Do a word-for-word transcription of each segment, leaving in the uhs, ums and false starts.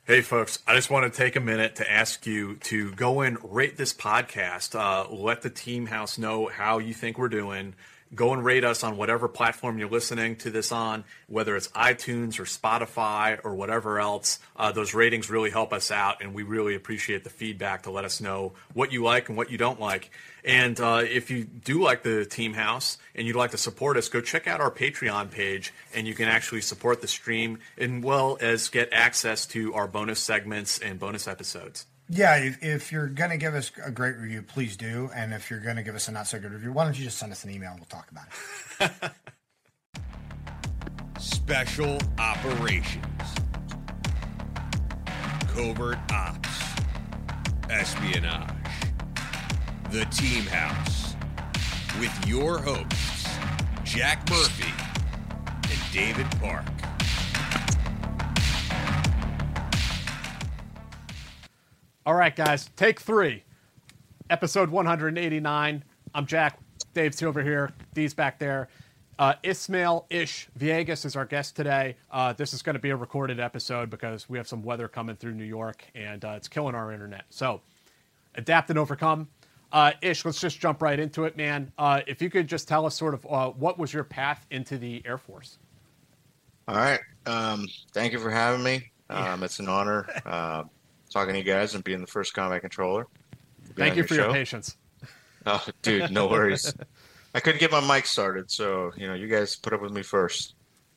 Hey, folks, I just want to take a minute to ask you to go and rate this podcast. Uh, let the Team House know how you think we're doing. Go and rate us on whatever platform you're listening to this on, whether it's iTunes or Spotify or whatever else. Uh, those ratings really help us out, and we really appreciate the feedback to let us know what you like and what you don't like. And uh, if you do like the Team House and you'd like to support us, go check out our Patreon page, and you can actually support the stream as well as get access to our bonus segments and bonus episodes. Yeah, if, if you're going to give us a great review, please do. And if you're going to give us a not so good review, why don't you just send us an email and we'll talk about it. Special Operations, Covert Ops, Espionage, The Team House, with your hosts, Jack Murphy and David Park. All right, guys, take three. Episode one eighty-nine. I'm Jack. Dave's over here. Dee's back there. Uh, Ismail Ish Viegas is our guest today. Uh, this is going to be a recorded episode because we have some weather coming through New York, and uh, it's killing our internet. So, adapt and overcome. Uh, Ish, let's just jump right into it, man. Uh, if you could just tell us sort of uh, what was your path into the Air Force? All right. Um, thank you for having me. Um, yeah. It's an honor uh, talking to you guys and being the first combat controller. Thank you for show. your patience. Oh, dude, no worries. I couldn't get my mic started, so, you know, you guys put up with me first.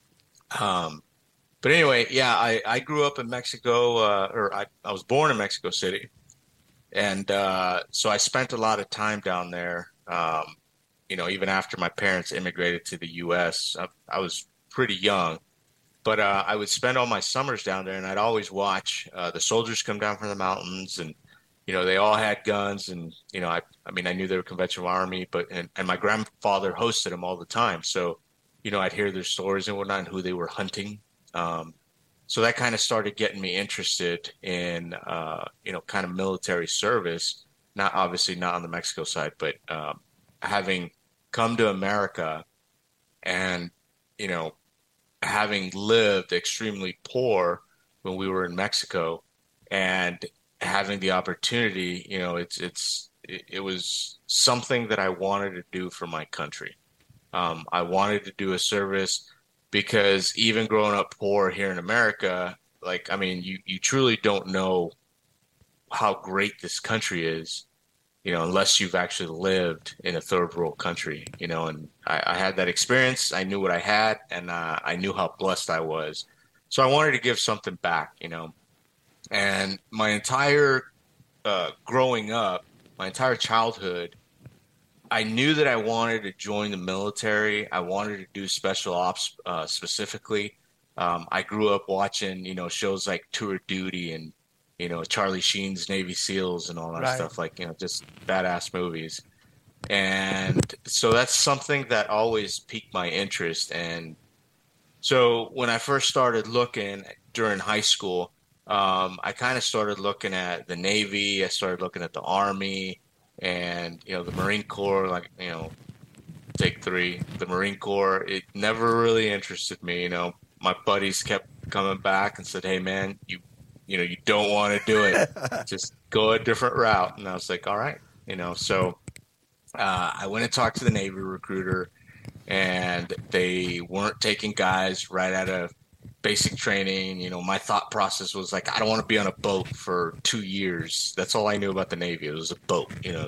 Um, but anyway, yeah, I, I grew up in Mexico, uh, or I, I was born in Mexico City. And uh, so I spent a lot of time down there, um, you know, even after my parents immigrated to the U S I, I was pretty young. But uh, I would spend all my summers down there, and I'd always watch uh, the soldiers come down from the mountains, and you know they all had guns, and you know I, I mean I knew they were conventional army, but and, and my grandfather hosted them all the time, so you know I'd hear their stories and whatnot, and who they were hunting. Um, so that kind of started getting me interested in uh, you know kind of military service, not obviously not on the Mexico side, but um, having come to America, and you know. having lived extremely poor when we were in Mexico and having the opportunity, you know, it's, it's, it, it was something that I wanted to do for my country. Um, I wanted to do a service because even growing up poor here in America, like, I mean, you, you truly don't know how great this country is, you know, unless you've actually lived in a third world country, you know, and I, I had that experience. I knew what I had, and uh, I knew how blessed I was. So I wanted to give something back, you know, and my entire uh, growing up, my entire childhood, I knew that I wanted to join the military. I wanted to do special ops uh, specifically. Um, I grew up watching, you know, shows like Tour of Duty and, you know, Charlie Sheen's Navy SEALs and all that right. stuff, like, you know, just badass movies. And so that's something that always piqued my interest. And so when I first started looking during high school, um, I kind of started looking at the Navy. I started looking at the Army and, you know, the Marine Corps, like, you know, take three, the Marine Corps. It never really interested me. You know, my buddies kept coming back and said, hey, man, you You know, you don't want to do it. Just go a different route. And I was like, all right. You know, so uh, I went and talked to the Navy recruiter, and they weren't taking guys right out of basic training. You know, my thought process was like, I don't want to be on a boat for two years. That's all I knew about the Navy. It was a boat, you know.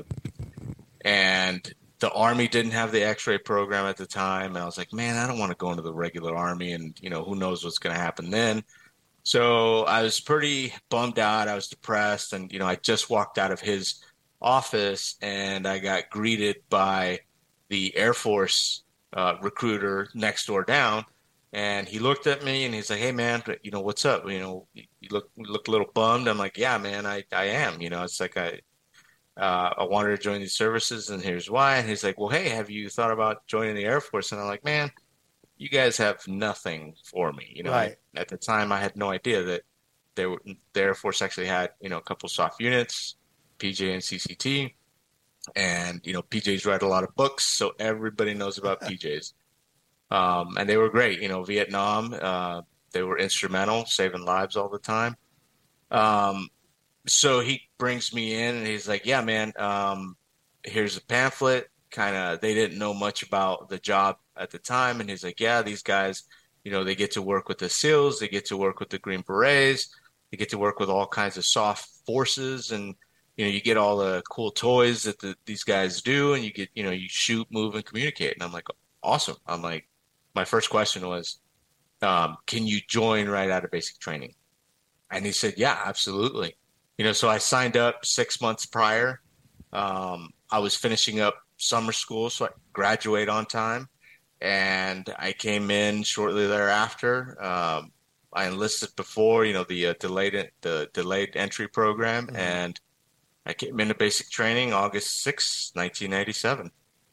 And the Army didn't have the X-ray program at the time. And I was like, man, I don't want to go into the regular Army. And, you know, who knows what's going to happen then. So I was pretty bummed out. I was depressed. And, you know, I just walked out of his office and I got greeted by the Air Force uh, recruiter next door down. And he looked at me and he's like, hey, man, you know, what's up? You know, you look, you look a little bummed. I'm like, yeah, man, I, I am. You know, it's like I, uh, I wanted to join these services and here's why. And he's like, well, hey, have you thought about joining the Air Force? And I'm like, man, you guys have nothing for me. You know, right. I, at the time I had no idea that they were, the Air Force actually had, you know, a couple soft units, P J and C C T. And, you know, P Js write a lot of books, so everybody knows about P Js. Um, and they were great. You know, Vietnam, uh, they were instrumental, saving lives all the time. Um, so he brings me in and he's like, yeah, man, um, here's a pamphlet. Kind of, they didn't know much about the job at the time. And he's like, yeah, these guys, you know, they get to work with the SEALs, they get to work with the Green Berets, they get to work with all kinds of soft forces. And, you know, you get all the cool toys that the, these guys do. And you get, you know, you shoot, move, and communicate. And I'm like, awesome. I'm like, my first question was, um, can you join right out of basic training? And he said, yeah, absolutely. You know, so I signed up six months prior. Um, I was finishing up summer school, so I graduate on time. And I came in shortly thereafter. Um, I enlisted before, you know, the uh, delayed the delayed entry program, mm-hmm. and I came into basic training August sixth, nineteen ninety-seven.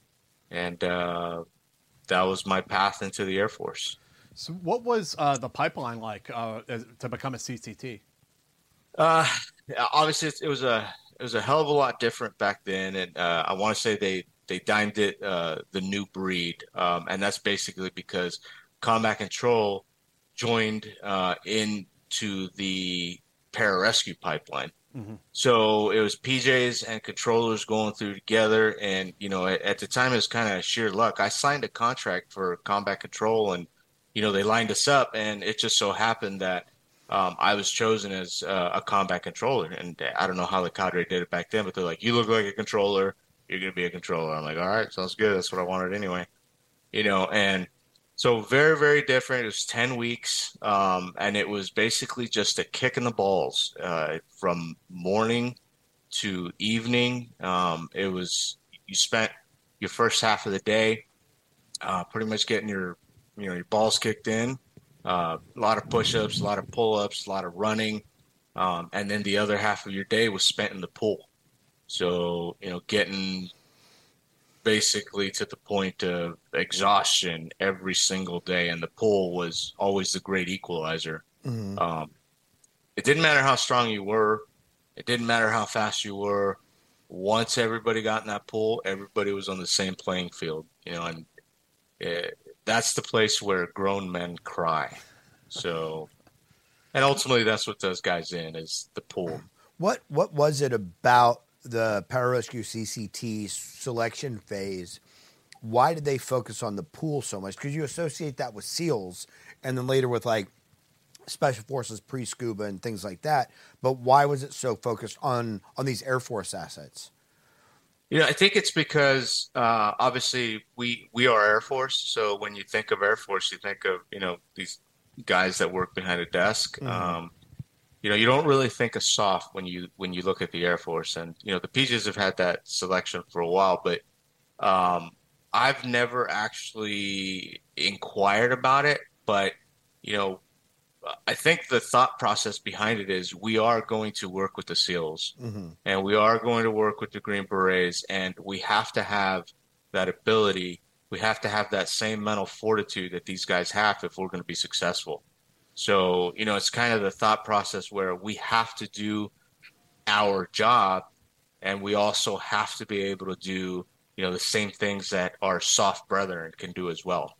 And uh, that was my path into the Air Force. So what was uh, the pipeline like uh, to become a C C T? Uh, obviously, it was a it was a hell of a lot different back then, and uh, I want to say they they dimed it uh, the new breed, um, and that's basically because Combat Control joined uh, into the pararescue pipeline. Mm-hmm. So it was P Js and controllers going through together, and you know, at, at the time it was kind of sheer luck. I signed a contract for Combat Control, and you know, they lined us up, and it just so happened that um, I was chosen as uh, a combat controller. And I don't know how the cadre did it back then, but they're like, you look like a controller, you're going to be a controller. I'm like, all right, sounds good. That's what I wanted anyway. You know, and so very, very different. It was ten weeks, um, and it was basically just a kick in the balls uh, from morning to evening. Um, it was, you spent your first half of the day uh, pretty much getting your, you know, your balls kicked in. Uh, a lot of push-ups, a lot of pull-ups, a lot of running. Um, and then the other half of your day was spent in the pool. So, you know, getting basically to the point of exhaustion every single day. And the pool was always the great equalizer. Mm-hmm. Um, it didn't matter how strong you were. It didn't matter how fast you were. Once everybody got in that pool, everybody was on the same playing field, you know, and it, that's the place where grown men cry. So, and ultimately that's what those guys in is the pool. What, what was it about the pararescue C C T selection phase? Why did they focus on the pool so much? Because you associate that with SEALs and then later with like Special Forces, pre-scuba and things like that. But why was it so focused on, on these Air Force assets? You know, I think it's because uh, obviously we we are Air Force. So when you think of Air Force, you think of, you know, these guys that work behind a desk. Mm-hmm. Um, you know, you don't really think of soft when you when you look at the Air Force. And, you know, the P Js have had that selection for a while. But um, I've never actually inquired about it. But, you know, I think the thought process behind it is we are going to work with the SEALs, mm-hmm. and we are going to work with the Green Berets, and we have to have that ability. We have to have that same mental fortitude that these guys have if we're going to be successful. So, you know, it's kind of the thought process where we have to do our job, and we also have to be able to do, you know, the same things that our soft brethren can do as well.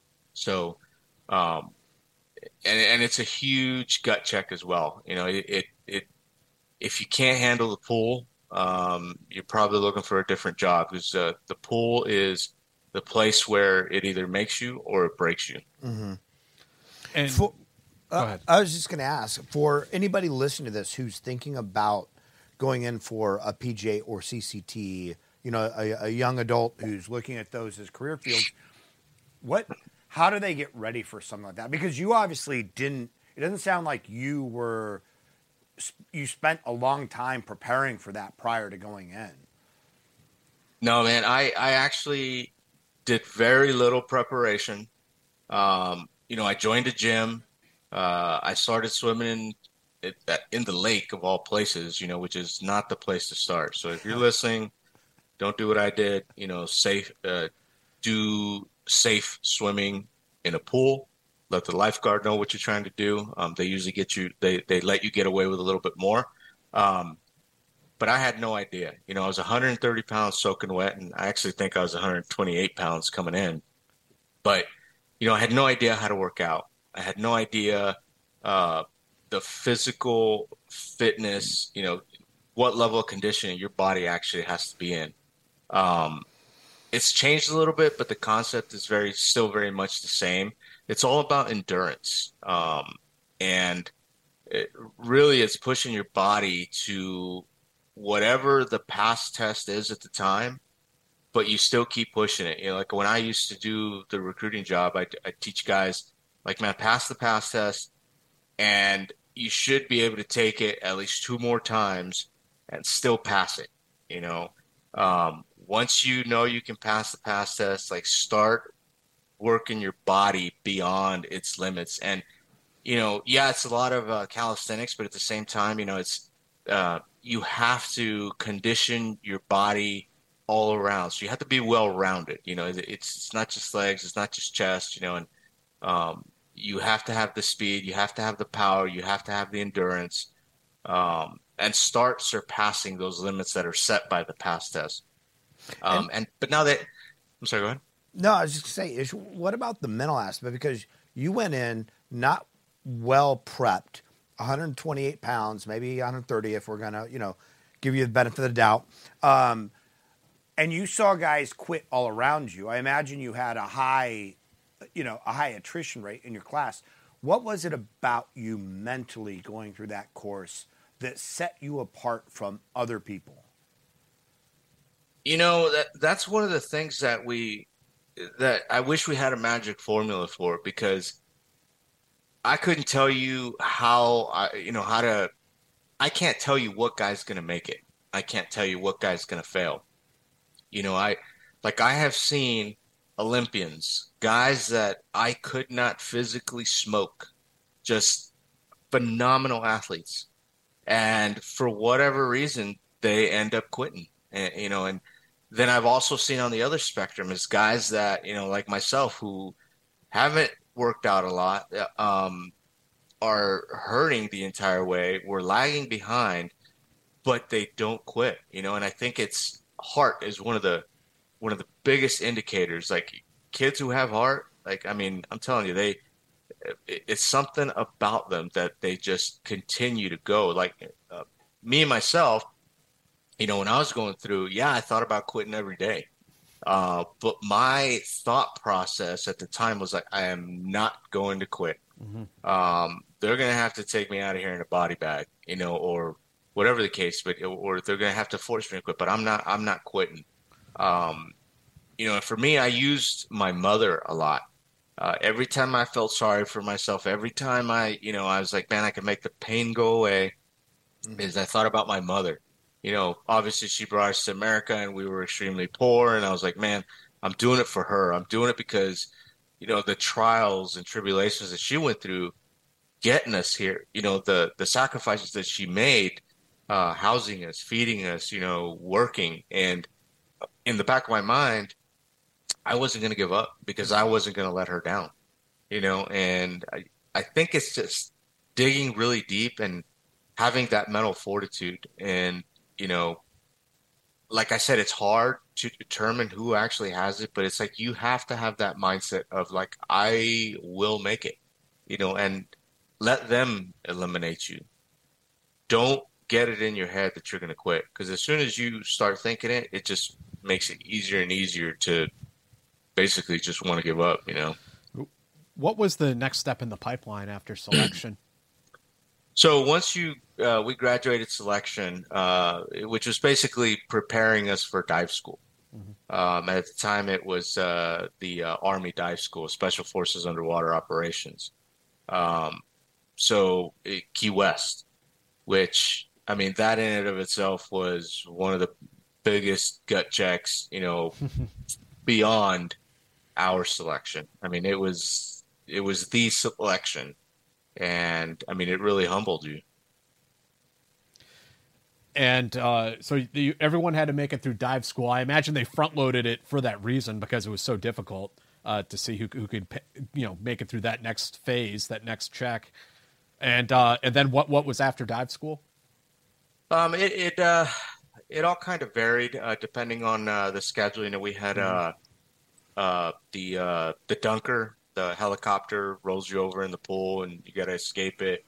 So, um, And, and it's a huge gut check as well. You know, it, it, it if you can't handle the pool, um, you're probably looking for a different job because uh, the pool is the place where it either makes you or it breaks you. Mm-hmm. And for, uh, go ahead. I was just going to ask for anybody listening to this who's thinking about going in for a P J or C C T, you know, a, a young adult who's looking at those as career fields. What? How do they get ready for something like that? Because you obviously didn't, it doesn't sound like you were, you spent a long time preparing for that prior to going in. No, man, I, I actually did very little preparation. Um, you know, I joined a gym. Uh, I started swimming in, in the lake of all places, you know, which is not the place to start. So if you're listening, don't do what I did, you know, safe, uh, do safe swimming in a pool. Let the lifeguard know what you're trying to do. Um, they usually get you, they, they let you get away with a little bit more. Um, but I had no idea. You know, I was one hundred thirty pounds soaking wet, and I actually think I was one hundred twenty-eight pounds coming in. But, you know, I had no idea how to work out. I had no idea uh, the physical fitness, you know, what level of conditioning your body actually has to be in. Um, it's changed a little bit, but the concept is very, still very much the same. It's all about endurance. Um, and it really it's pushing your body to whatever the past test is at the time, but you still keep pushing it. You know, like when I used to do the recruiting job, I, I teach guys like, man, pass the past test, and you should be able to take it at least two more times and still pass it. You know, um, once you know you can pass the pass test, like start working your body beyond its limits. And, you know, yeah, it's a lot of uh, calisthenics, but at the same time, you know, it's uh, you have to condition your body all around. So you have to be well-rounded. You know, it's, it's not just legs, it's not just chest, you know, and um, you have to have the speed, you have to have the power, you have to have the endurance, um, and start surpassing those limits that are set by the past test. Um, and, and but now that I'm sorry, go ahead. No, I was just going to say, Ish, what about the mental aspect? Because you went in not well prepped, one hundred twenty-eight pounds, maybe one hundred thirty if we're going to, you know, give you the benefit of the doubt. Um, and you saw guys quit all around you. I imagine you had a high, you know, a high attrition rate in your class. What was it about you mentally going through that course that set you apart from other people? You know, that that's one of the things that we that I wish we had a magic formula for, because I couldn't tell you how I, you know, how to, I can't tell you what guy's going to make it. I can't tell you what guy's going to fail. You know, I, like I have seen Olympians, guys that I could not physically smoke, just phenomenal athletes. And for whatever reason, they end up quitting, and, you know, and then I've also seen on the other spectrum is guys that, you know, like myself, who haven't worked out a lot, um, are hurting the entire way. We're lagging behind, but they don't quit, you know. And I think it's heart is one of the one of the biggest indicators. Like kids who have heart, like I mean, I'm telling you, they it's something about them that they just continue to go. Like uh, me and myself. You know, when I was going through, yeah, I thought about quitting every day. Uh, but my thought process at the time was like, I am not going to quit. Mm-hmm. Um, they're going to have to take me out of here in a body bag, you know, or whatever the case, but or they're going to have to force me to quit. But I'm not. I'm not quitting. Um, you know, for me, I used my mother a lot. Uh, every time I felt sorry for myself, every time I, you know, I was like, man, I can make the pain go away. Mm-hmm. Is I thought about my mother. You know, obviously she brought us to America and we were extremely poor. And I was like, man, I'm doing it for her. I'm doing it because, you know, the trials and tribulations that she went through getting us here, you know, the, the sacrifices that she made, uh, housing us, feeding us, you know, working. And in the back of my mind, I wasn't going to give up because I wasn't going to let her down, you know, and I, I think it's just digging really deep and having that mental fortitude. And, you know, like I said, it's hard to determine who actually has it, but it's like you have to have that mindset of like, I will make it, you know, and let them eliminate you. Don't get it in your head that you're going to quit, because as soon as you start thinking it, it just makes it easier and easier to basically just want to give up, you know. What was the next step in the pipeline after selection? So once you uh, we graduated selection, uh, which was basically preparing us for dive school. Mm-hmm. Um, at the time, it was uh, the uh, Army Dive School, Special Forces Underwater Operations. Um, so it, Key West, which I mean, that in and of itself was one of the biggest gut checks, you know, beyond our selection. I mean, it was it was the selection. And I mean, it really humbled you. And uh, so you, everyone had to make it through dive school. I imagine they front loaded it for that reason, because it was so difficult uh, to see who, who could, you know, make it through that next phase, that next check. And uh, and then what what was after dive school? Um, it it uh, it all kind of varied uh, depending on uh, the schedule. You know, we had uh, uh, the uh, the dunker. The helicopter rolls you over in the pool and you got to escape it.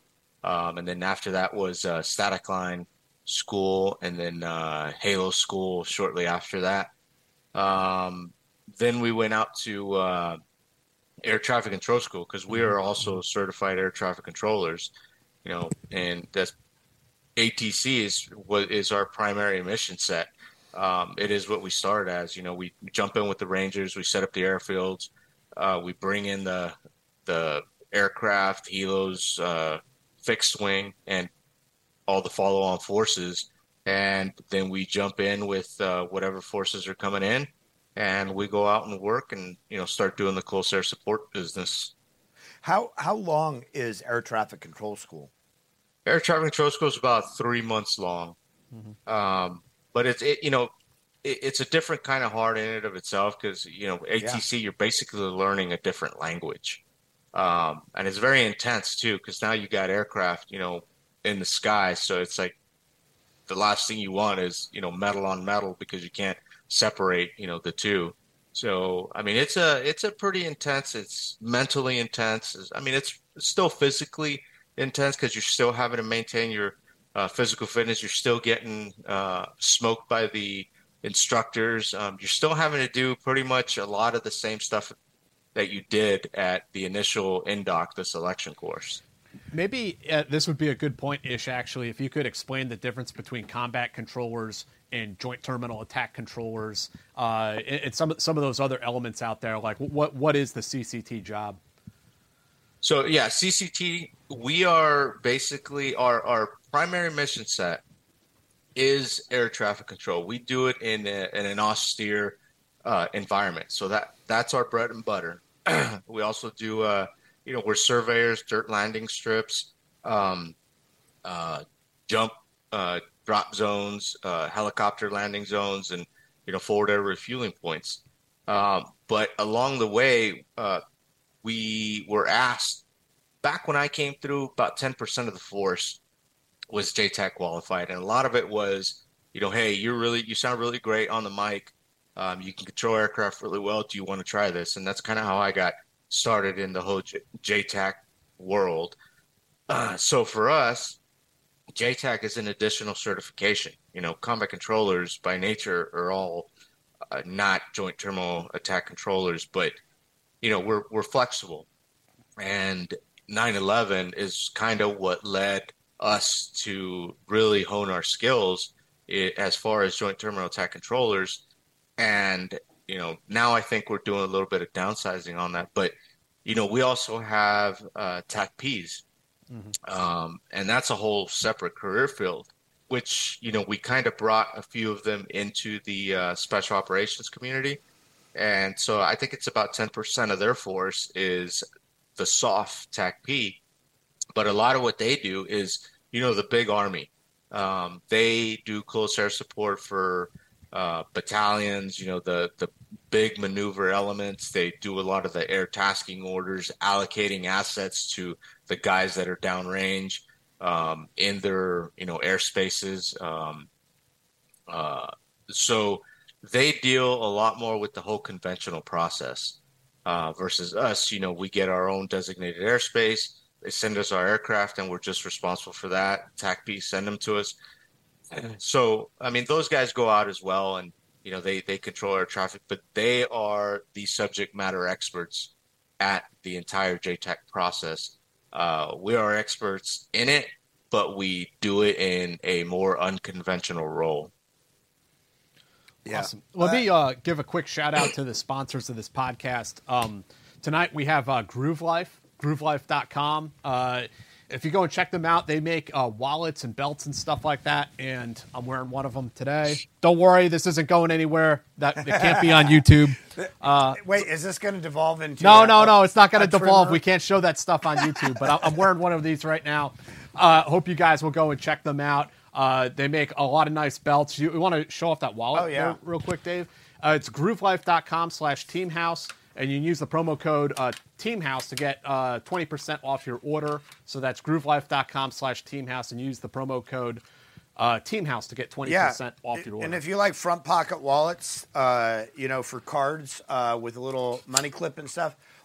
Um, and then after that was uh, Static Line School, and then uh, Halo School shortly after that. Um, then we went out to uh, Air Traffic Control School because we are also certified air traffic controllers, you know, and that's A T C is what is our primary mission set. Um, it is what we started as. You know, we jump in with the Rangers, we set up the airfields, uh, we bring in the the aircraft, helos, uh, fixed wing, and all the follow-on forces, and then we jump in with uh, whatever forces are coming in, and we go out and work and, you know, start doing the close air support business. How how long is air traffic control school? Air traffic control school is about three months long. Mm-hmm. Um, but it's, it, you know, it, it's a different kind of hard in and of itself because, you know, A T C, yeah. You're basically learning a different language. Um, and it's very intense too, because now you got aircraft, you know, in the sky. So it's like the last thing you want is, you know, metal on metal because you can't separate, you know, the two. So, I mean, it's a, it's a pretty intense, it's mentally intense. I mean, it's still physically intense because you're still having to maintain your uh, physical fitness. You're still getting uh, smoked by the instructors. Um, you're still having to do pretty much a lot of the same stuff that you did at the initial N D O C, the selection course. Maybe uh, this would be a good point, Ish, actually, if you could explain the difference between combat controllers and joint terminal attack controllers, uh, and, and some some of those other elements out there. Like, what what is the C C T job? So yeah, C C T, we are basically our our primary mission set is air traffic control. We do it in, a, in an austere uh, environment, so that that's our bread and butter. We also do, uh, you know, we're surveyors, dirt landing strips, um, uh, jump, uh, drop zones, uh, helicopter landing zones, and, you know, forward air refueling points. Um, but along the way, uh, we were asked, back when I came through, about ten percent of the force was J TAC qualified. And a lot of it was, you know, hey, you're really, you sound really great on the mic. Um, you can control aircraft really well. Do you want to try this? And that's kind of how I got started in the whole J TAC world. Uh, so for us, J TAC is an additional certification. You know, combat controllers by nature are all uh, not joint terminal attack controllers, but, you know, we're we're flexible. And nine eleven is kind of what led us to really hone our skills it, as far as joint terminal attack controllers. And, you know, now I think we're doing a little bit of downsizing on that. But, you know, we also have uh, T A C Ps. Mm-hmm. Um, and that's a whole separate career field, which, you know, we kind of brought a few of them into the uh, special operations community. And so I think it's about ten percent of their force is the soft T A C P. But a lot of what they do is, you know, the big Army. Um, they do close air support for uh, battalions, you know, the, the big maneuver elements. They do a lot of the air tasking orders, allocating assets to the guys that are downrange um, in their, you know, airspaces. Um, uh, so they deal a lot more with the whole conventional process uh, versus us. You know, we get our own designated airspace. They send us our aircraft, and we're just responsible for that. T A C P send them to us. So, I mean, those guys go out as well, and, you know, they, they control air traffic, but they are the subject matter experts at the entire J TAC process. Uh, we are experts in it, but we do it in a more unconventional role. Yeah. Awesome. Let me uh, give a quick shout out to the sponsors of this podcast. Um, tonight we have uh, Groove Life, groove life dot com. Uh, if you go and check them out, they make uh, wallets and belts and stuff like that, and I'm wearing one of them today. Don't worry, this isn't going anywhere. That it can't be on YouTube. Uh, Wait, is this going to devolve into? No, a, no, no. It's not going to devolve. trimmer? We can't show that stuff on YouTube, but I'm wearing one of these right now. Uh, hope you guys will go and check them out. Uh, they make a lot of nice belts. You, you want to show off that wallet oh, yeah. real, real quick, Dave? Uh, it's groove life dot com slash teamhouse, and you can use the promo code uh, teamhouse to get uh, twenty percent off your order. So that's groove life dot com slash teamhouse, and use the promo code uh, teamhouse to get twenty percent yeah. off your order. And if you like front pocket wallets, uh, you know, for cards uh, with a little money clip and stuff, like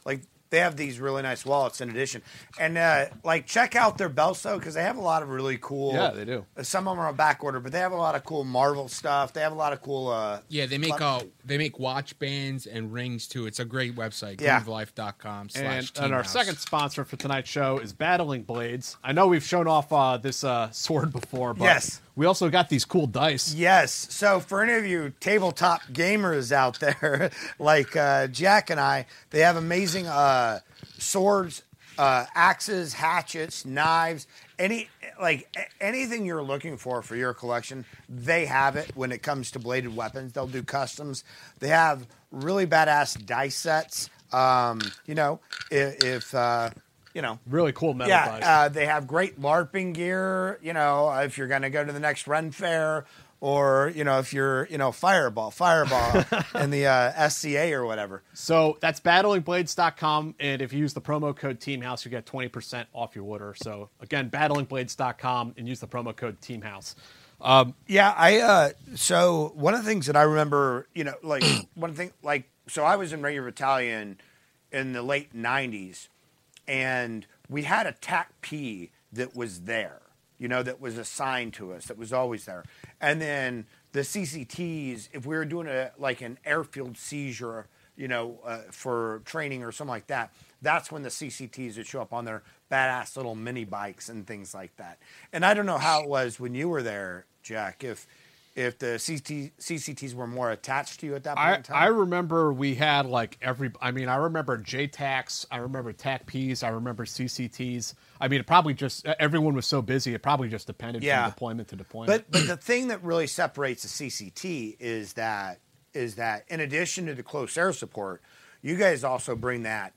they have these really nice wallets in addition. And uh, like check out their belts though, because they have a lot of really cool. Yeah, they do. Some of them are on back order, but they have a lot of cool Marvel stuff. They have a lot of cool. Uh, Yeah, they make uh, they make watch bands and rings too. It's a great website. Yeah. groove life dot com And, slash and our second sponsor for tonight's show is Battling Blades. I know we've shown off uh, this uh, sword before, but Yes. we also got these cool dice. Yes. So for any of you tabletop gamers out there, like uh, Jack and I, they have amazing uh, swords, uh, axes, hatchets, knives, any like a- anything you're looking for for your collection. They have it when it comes to bladed weapons. They'll do customs. They have really badass dice sets. Um, you know, if, if uh, you know. Really cool metal Yeah, dice. uh, they have great LARPing gear, you know, if you're going to go to the next Ren Fair or, you know, if you're, you know, Fireball, Fireball in the uh, S C A or whatever. So that's battling blades dot com, and if you use the promo code TEAMHOUSE, you get twenty percent off your order. So again, battling blades dot com and use the promo code TEAMHOUSE. Um, Yeah, I, uh, so one of the things that I remember, you know, like, one thing, like, so I was in Ranger Battalion in the late nineties, and we had a T A C P that was there, you know, that was assigned to us, that was always there. And then the C C Ts, if we were doing a like an airfield seizure, you know, uh, for training or something like that, that's when the C C Ts would show up on their badass little mini bikes and things like that. And I don't know how it was when you were there, Jack, if if the C C Ts were more attached to you at that point I, in time. I remember we had like every, I mean, I remember J TACs, I remember T A C Ps, I remember C C Ts. I mean, it probably just, everyone was so busy, it probably just depended Yeah. from deployment to deployment. But but the thing that really separates the C C T is that is that in addition to the close air support, you guys also bring that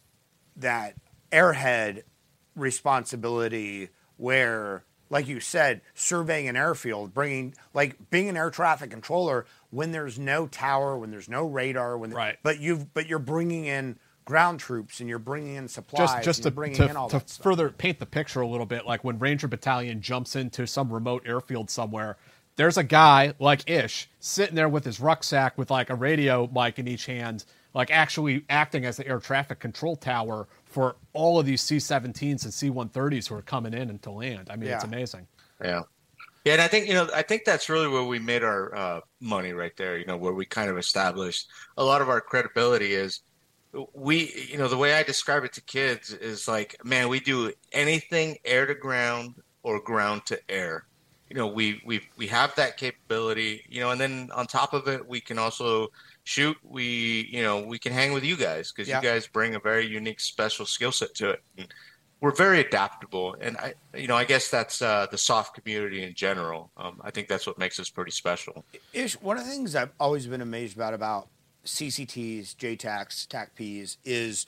that airhead responsibility where, like you said, surveying an airfield, bringing like being an air traffic controller when there's no tower, when there's no radar, when Right. but you've but you're bringing in ground troops and you're bringing in supplies, just just and to, you're bringing to, in all to that stuff. further paint the picture a little bit, like when Ranger Battalion jumps into some remote airfield somewhere, there's a guy like Ish sitting there with his rucksack with like a radio mic in each hand, like actually acting as the air traffic control tower for all of these C seventeens and C one thirties who are coming in and to land. I mean, it's Yeah. amazing. Yeah. Yeah, and I think, you know, I think that's really where we made our uh, money right there, you know, where we kind of established a lot of our credibility is we, you know, the way I describe it to kids is like, man, we do anything air to ground or ground to air. You know, we we we have that capability, you know, and then on top of it, we can also shoot. We, you know, we can hang with you guys because Yeah. you guys bring a very unique, special skill set to it. And we're very adaptable, and I, you know, I guess that's uh, the soft community in general. Um, I think that's what makes us pretty special. Ish, one of the things I've always been amazed about about C C Ts, J TACs, T A C Ps is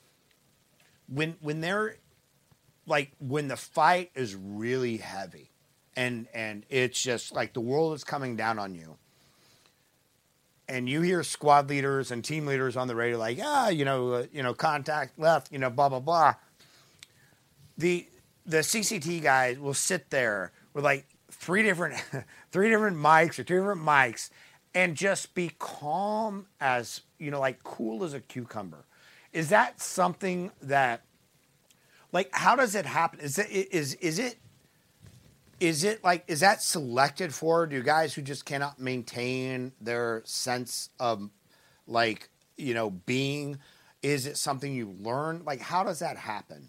when when they're like when the fight is really heavy, and and it's just like the world is coming down on you, and you hear squad leaders and team leaders on the radio like, ah, you know, uh, you know, contact left, you know, blah blah blah. The the C C T guys will sit there with like three different three different mics or two different mics and just be calm as, you know, like cool as a cucumber. Is that something that, like, how does it happen? Is it is is it is it like is that selected for? Do guys who just cannot maintain their sense of, like, you know, being? Is it something you learn? Like, how does that happen?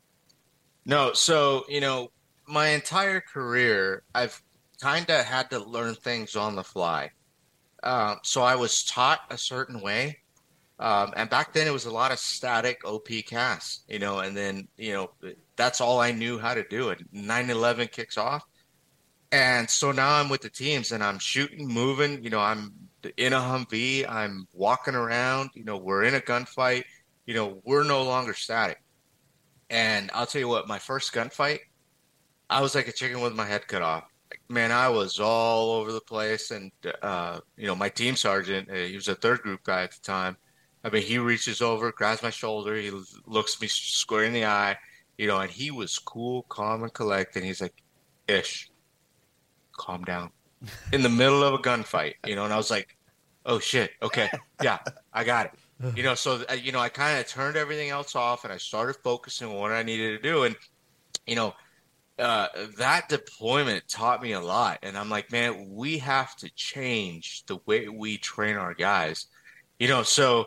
No, so, you know, my entire career, I've kind of had to learn things on the fly. Um, so I was taught a certain way. Um, and back then it was a lot of static O P casts, you know, and then, you know, that's all I knew how to do. And nine eleven kicks off. And so now I'm with the teams and I'm shooting, moving, you know, I'm in a Humvee, I'm walking around, you know, we're in a gunfight, you know, we're no longer static. And I'll tell you what, my first gunfight, I was like a chicken with my head cut off. Man, I was all over the place. And, uh, you know, my team sergeant, uh, he was a third group guy at the time. I mean, he reaches over, grabs my shoulder. He looks me square in the eye, you know, and he was cool, calm, and collected. And he's like, Ish, calm down. In the middle of a gunfight, you know, and I was like, oh, shit. Okay. Yeah, I got it. You know, so, uh, you know, I kind of turned everything else off and I started focusing on what I needed to do. And, you know, uh, that deployment taught me a lot. And I'm like, man, we have to change the way we train our guys. You know, so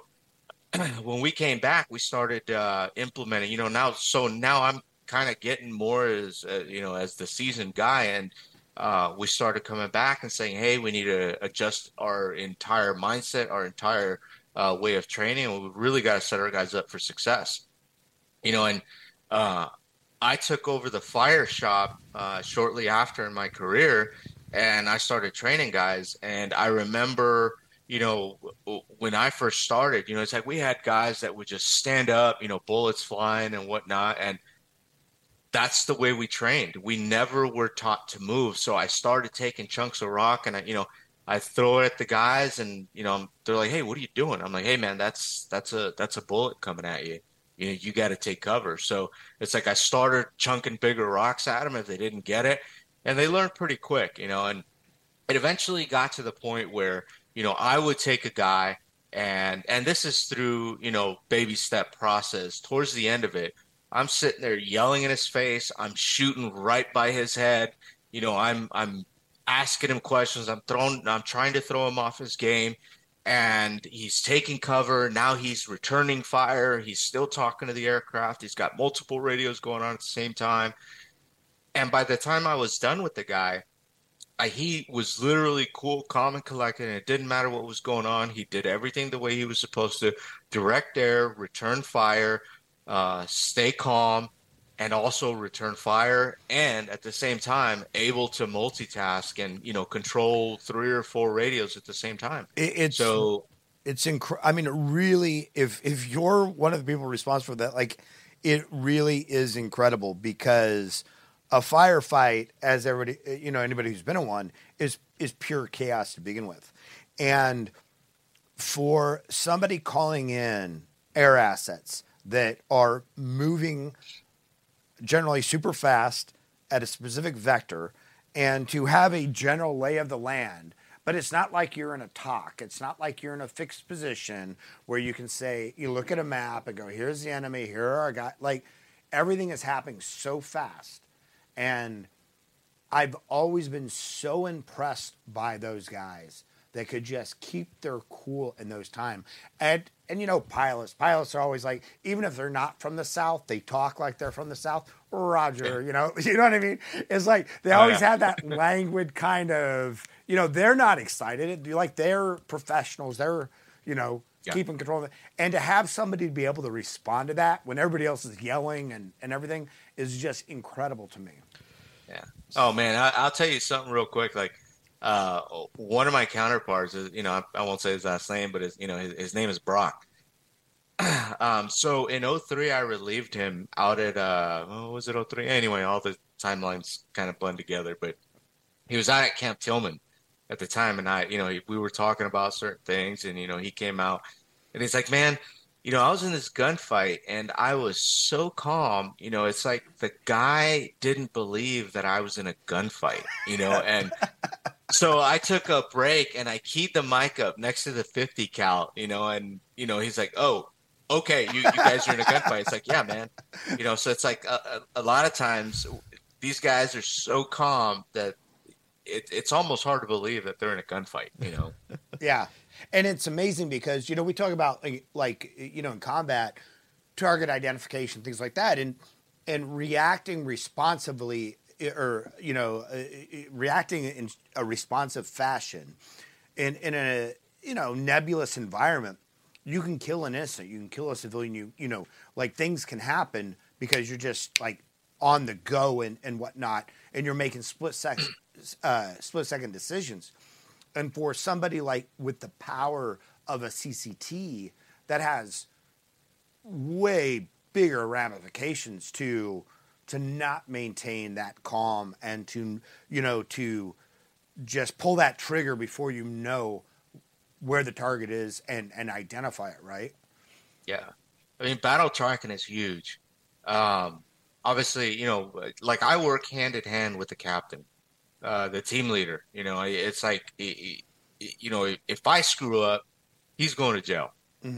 when we came back, we started uh, implementing, you know, now, so now I'm kind of getting more as, uh, you know, as the seasoned guy. And uh, we started coming back and saying, hey, we need to adjust our entire mindset, our entire uh, way of training. And we really got to set our guys up for success, you know, and uh, I took over the fire shop uh, shortly after in my career, and I started training guys. And I remember, you know, when I first started, you know, it's like we had guys that would just stand up, you know, bullets flying and whatnot. And that's the way we trained. We never were taught to move. So I started taking chunks of rock and I, you know, I throw it at the guys and, you know, they're like, hey, what are you doing? I'm like, hey man, that's, that's a, that's a bullet coming at you. You know, you got to take cover. So it's like I started chunking bigger rocks at them if they didn't get it. And they learned pretty quick, you know, and it eventually got to the point where, you know, I would take a guy and, and this is through, you know, baby step process. Towards the end of it, I'm sitting there yelling in his face. I'm shooting right by his head. You know, I'm, I'm asking him questions. I'm throwing, I'm trying to throw him off his game. And he's taking cover. Now he's returning fire. He's still talking to the aircraft. He's got multiple radios going on at the same time. And by the time I was done with the guy, I, he was literally cool, calm, and collected. And it didn't matter what was going on. He did everything the way he was supposed to. Direct air, return fire, uh, stay calm, and also return fire. And at the same time, able to multitask and, you know, control three or four radios at the same time. It, it's so it's incredible. I mean, it really, if if you're one of the people responsible for that, like, it really is incredible because a firefight, as everybody, you know, anybody who's been in one, is is pure chaos to begin with, and for somebody calling in air assets that are moving generally super fast at a specific vector, and to have a general lay of the land, but it's not like you're in a talk. It's not like you're in a fixed position where you can say, you look at a map and go, here's the enemy, here are our guys. Like, everything is happening so fast. And I've always been so impressed by those guys that could just keep their cool in those times. And, and you know, pilots, pilots are always like, even if they're not from the South, they talk like they're from the South. Roger, you know, you know what I mean? It's like, they always oh, yeah. have that languid kind of, you know, they're not excited. Like, they're professionals. They're, you know, yeah. keeping control of it. And to have somebody to be able to respond to that when everybody else is yelling and, and everything is just incredible to me. Yeah. Oh man, I, I'll tell you something real quick. Like, uh, one of my counterparts is, you know, I, I won't say his last name, but his, you know, his, his name is Brock. um, so in oh three, I relieved him out at, uh, what was it, oh three? Anyway, all the timelines kind of blend together, but he was out at Camp Tillman at the time. And I, you know, we were talking about certain things and, you know, he came out and he's like, man, you know, I was in this gunfight and I was so calm. You know, it's like the guy didn't believe that I was in a gunfight, you know, and so I took a break and I keyed the mic up next to the fifty cal, you know, and, you know, he's like, oh, okay, you, you guys are in a gunfight. It's like, yeah, man. You know, so it's like a, a, a lot of times these guys are so calm that it, it's almost hard to believe that they're in a gunfight, you know? Yeah. And it's amazing because, you know, we talk about like, like, you know, in combat, target identification, things like that, and and reacting responsively or, you know, uh, reacting in a responsive fashion in, in a, you know, nebulous environment. You can kill an innocent, you can kill a civilian, you, you know, like things can happen because you're just like on the go and, and whatnot, and you're making split second, uh, split second decisions. And for somebody like with the power of a C C T that has way bigger ramifications to to not maintain that calm and to, you know, to just pull that trigger before you know where the target is and, and identify it, right? Yeah. I mean, battle tracking is huge. Um, obviously, you know, like I work hand in hand with the captain. Uh, the team leader, you know, it's like, you know, if I screw up, he's going to jail. Mm-hmm.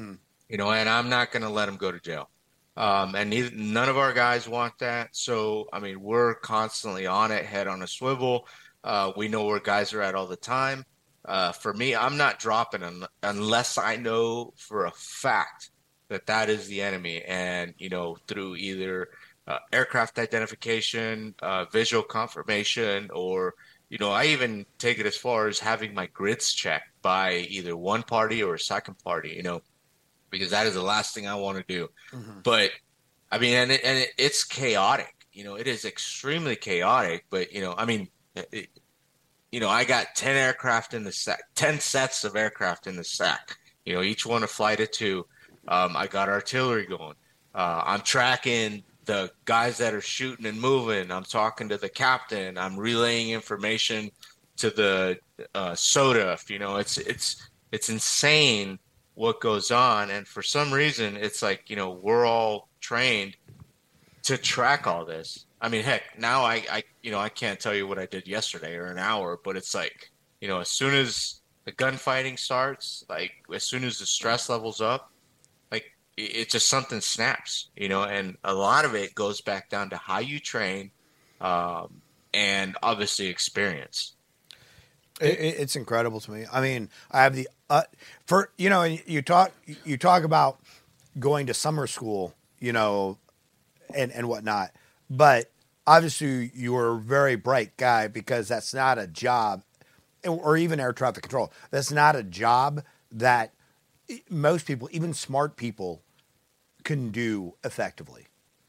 you know, and I'm not going to let them go to jail. Um, and neither, none of our guys want that. So, I mean, we're constantly on it, head on a swivel. Uh, we know where guys are at all the time. Uh, for me, I'm not dropping un- unless I know for a fact that that is the enemy. And, you know, through either uh, aircraft identification, uh, visual confirmation, or, you know, I even take it as far as having my grids checked by either one party or a second party, you know, because that is the last thing I want to do. Mm-hmm. But I mean, and, it, and it, it's chaotic, you know, it is extremely chaotic, but, you know, I mean, it, you know, I got ten aircraft in the sack, ten sets of aircraft in the sack, you know, each one a flight of two. Um, I got artillery going. Uh, I'm tracking the guys that are shooting and moving. I'm talking to the captain. I'm relaying information to the uh, S O T F. You know, it's, it's, it's insane what goes on. And for some reason, it's like, you know, we're all trained to track all this. I mean, heck, now I, I, you know, I can't tell you what I did yesterday or an hour, but it's like, you know, as soon as the gunfighting starts, like as soon as the stress level's up, like it, it just something snaps, you know, and a lot of it goes back down to how you train, um, and obviously experience. It, it's incredible to me. I mean, I have the uh, for you know, you talk you talk about going to summer school, you know, and and whatnot, but obviously you're a very bright guy because that's not a job, or even air traffic control. That's not a job that most people, even smart people, can do effectively.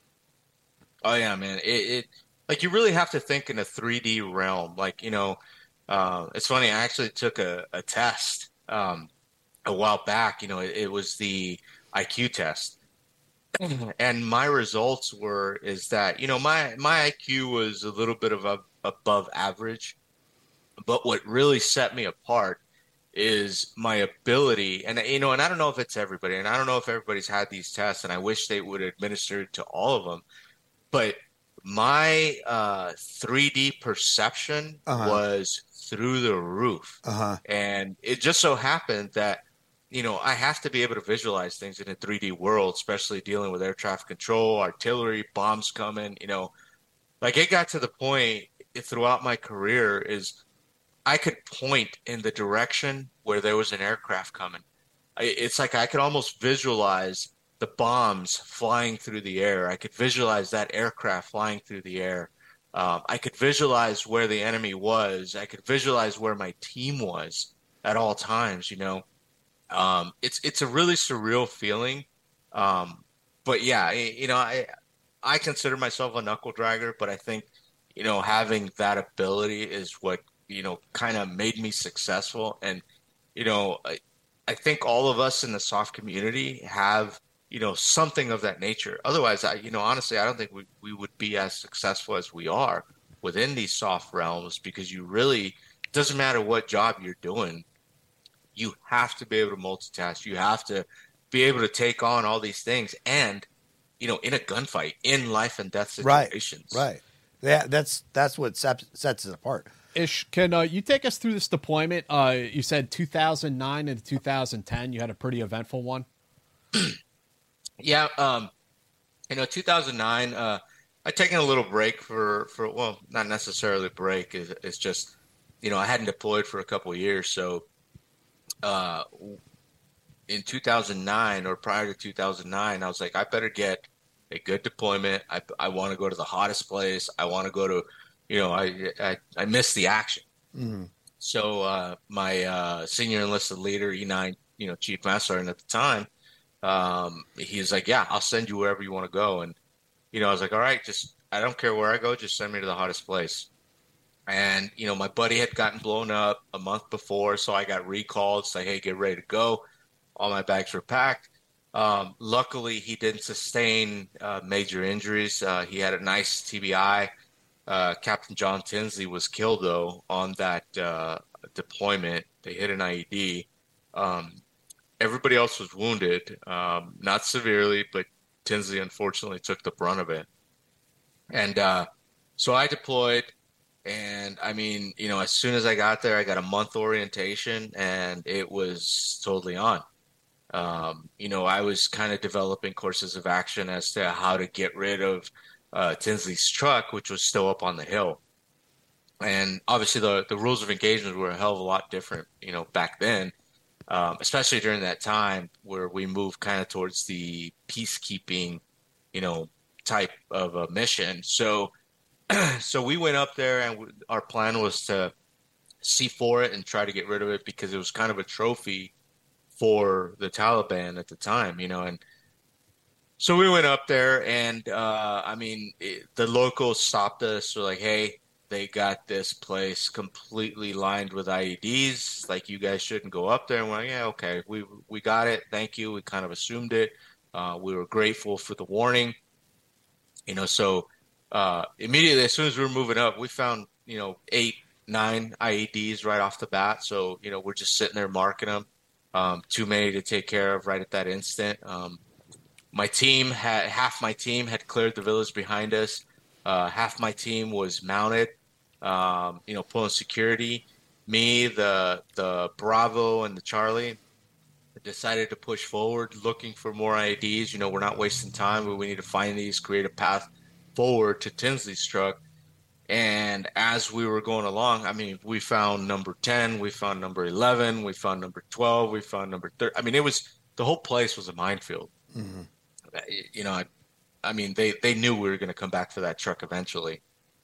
Oh yeah, man. It, it like you really have to think in a three D realm, like you know. Uh, it's funny. I actually took a, a test um, a while back. You know, it, it was the I Q test, and my results were is that you know my my I Q was a little bit of a, above average, but what really set me apart is my ability. And you know, and I don't know if it's everybody, and I don't know if everybody's had these tests, and I wish they would administer it to all of them, but my uh, three D perception uh-huh. was through the roof. Uh-huh. And it just so happened that, you know, I have to be able to visualize things in a three D world, especially dealing with air traffic control, artillery, bombs coming, you know, like it got to the point throughout my career is I could point in the direction where there was an aircraft coming. It's like I could almost visualize the bombs flying through the air. I could visualize that aircraft flying through the air. Um, I could visualize where the enemy was. I could visualize where my team was at all times, you know. Um, it's it's a really surreal feeling. Um, but yeah, you know, I I consider myself a knuckle dragger, but I think, you know, having that ability is what, you know, kind of made me successful. And, you know, I, I think all of us in the soft community have, you know, something of that nature. Otherwise, I, you know, honestly, I don't think we, we would be as successful as we are within these soft realms, because you really, it doesn't matter what job you're doing, you have to be able to multitask. You have to be able to take on all these things. And, you know, in a gunfight, in life and death situations. Right, right. Yeah, that's, that's what sets, sets it apart. Ish, can uh, you take us through this deployment? Uh, you said two thousand nine and two thousand ten, you had a pretty eventful one. Yeah, um, you know, two thousand nine, uh, I'd taken a little break for, for well, not necessarily a break. It's, it's just, you know, I hadn't deployed for a couple of years. So uh, in two thousand nine or prior to two thousand nine, I was like, I better get a good deployment. I, I want to go to the hottest place. I want to go to, you know, I, I, I miss the action. Mm-hmm. So uh, my uh, senior enlisted leader, E nine, you know, Chief Master Sergeant at the time, um, he's like, yeah, I'll send you wherever you want to go. And, you know, I was like, all right, just, I don't care where I go, just send me to the hottest place. And, you know, my buddy had gotten blown up a month before, so I got recalled, say, hey, get ready to go. All my bags were packed. Um, luckily, he didn't sustain uh, major injuries. Uh, he had a nice T B I. Uh, Captain John Tinsley was killed, though, on that uh, deployment. They hit an I E D. Um, everybody else was wounded, um, not severely, but Tinsley unfortunately took the brunt of it. And uh, so I deployed, and I mean, you know, as soon as I got there, I got a month orientation, and it was totally on. Um, you know, I was kind of developing courses of action as to how to get rid of uh, Tinsley's truck, which was still up on the hill. And obviously the, the rules of engagement were a hell of a lot different, you know, back then, um, especially during that time where we moved kind of towards the peacekeeping, you know, type of a mission. So, so we went up there and w- our plan was to see for it and try to get rid of it because it was kind of a trophy for the Taliban at the time, you know, and so we went up there and, uh, I mean, it, the locals stopped us. Were like, hey, they got this place completely lined with I E Ds. Like, you guys shouldn't go up there. And we're like, yeah, okay, we, we got it. Thank you. We kind of assumed it. Uh, we were grateful for the warning, you know, so, uh, immediately as soon as we were moving up, we found, you know, eight, nine I E Ds right off the bat. So, you know, we're just sitting there marking them. Um, too many to take care of right at that instant. Um, my team had half my team had cleared the village behind us. Uh, half my team was mounted, um, you know, pulling security. Me, the the Bravo, and the Charlie decided to push forward, looking for more I E Ds. You know, we're not wasting time, but we need to find these, create a path forward to Tinsley's truck. And as we were going along, I mean, we found number ten, we found number eleven, we found number twelve, we found number thirty. I mean, it was, the whole place was a minefield. Mm-hmm. You know, I, I mean, they, they knew we were going to come back for that truck eventually.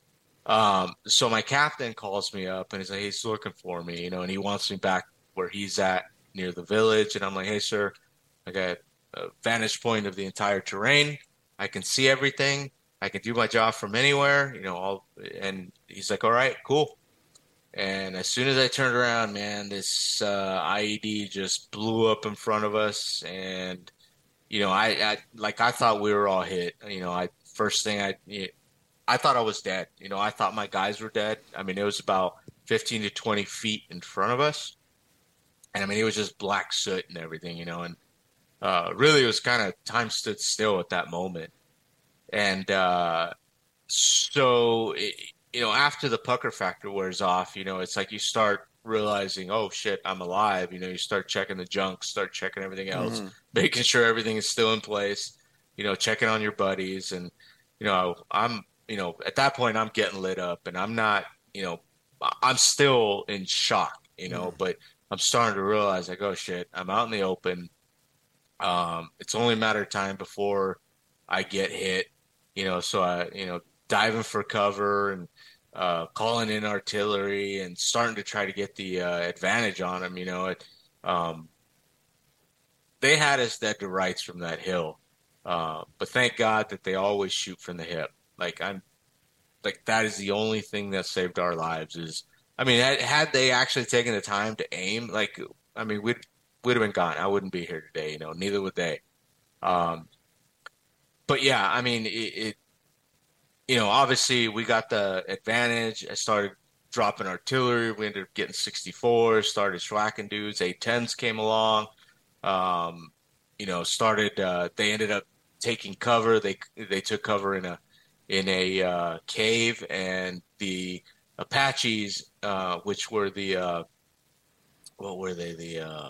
Um, so my captain calls me up and he's like, hey, he's looking for me, you know, and he wants me back where he's at near the village. And I'm like, hey, sir, I got a vantage point of the entire terrain. I can see everything. I can do my job from anywhere, you know, all, and he's like, all right, cool. And as soon as I turned around, man, this uh, I E D just blew up in front of us. And, you know, I, I like, I thought we were all hit. You know, I, first thing I, I thought I was dead. You know, I thought my guys were dead. I mean, it was about fifteen to twenty feet in front of us. And I mean, it was just black soot and everything, you know, and uh, really it was kind of, time stood still at that moment. And uh, so, it, you know, after the pucker factor wears off, you know, it's like you start realizing, oh, shit, I'm alive. You know, you start checking the junk, start checking everything else, mm-hmm. making sure everything is still in place, you know, checking on your buddies. And, you know, I'm, you know, at that point, I'm getting lit up and I'm not, you know, I'm still in shock, you know, mm-hmm. but I'm starting to realize, like, oh, shit, I'm out in the open. Um, it's only a matter of time before I get hit. You know, so I, you know, diving for cover and uh, calling in artillery and starting to try to get the uh, advantage on them. You know, it, um, they had us dead to rights from that hill, uh, but thank God that they always shoot from the hip. Like I'm, like that is the only thing that saved our lives. Is I mean, had, had they actually taken the time to aim, like I mean, we'd we'd have been gone. I wouldn't be here today. You know, neither would they. Um, But yeah, I mean, it, it, you know, obviously we got the advantage. I started dropping artillery. We ended up getting sixty-fours, started schwacking dudes. A tens came along, um, you know, started, uh, they ended up taking cover. They, they took cover in a, in a, uh, cave, and the Apaches, uh, which were the, uh, what were they? The, uh,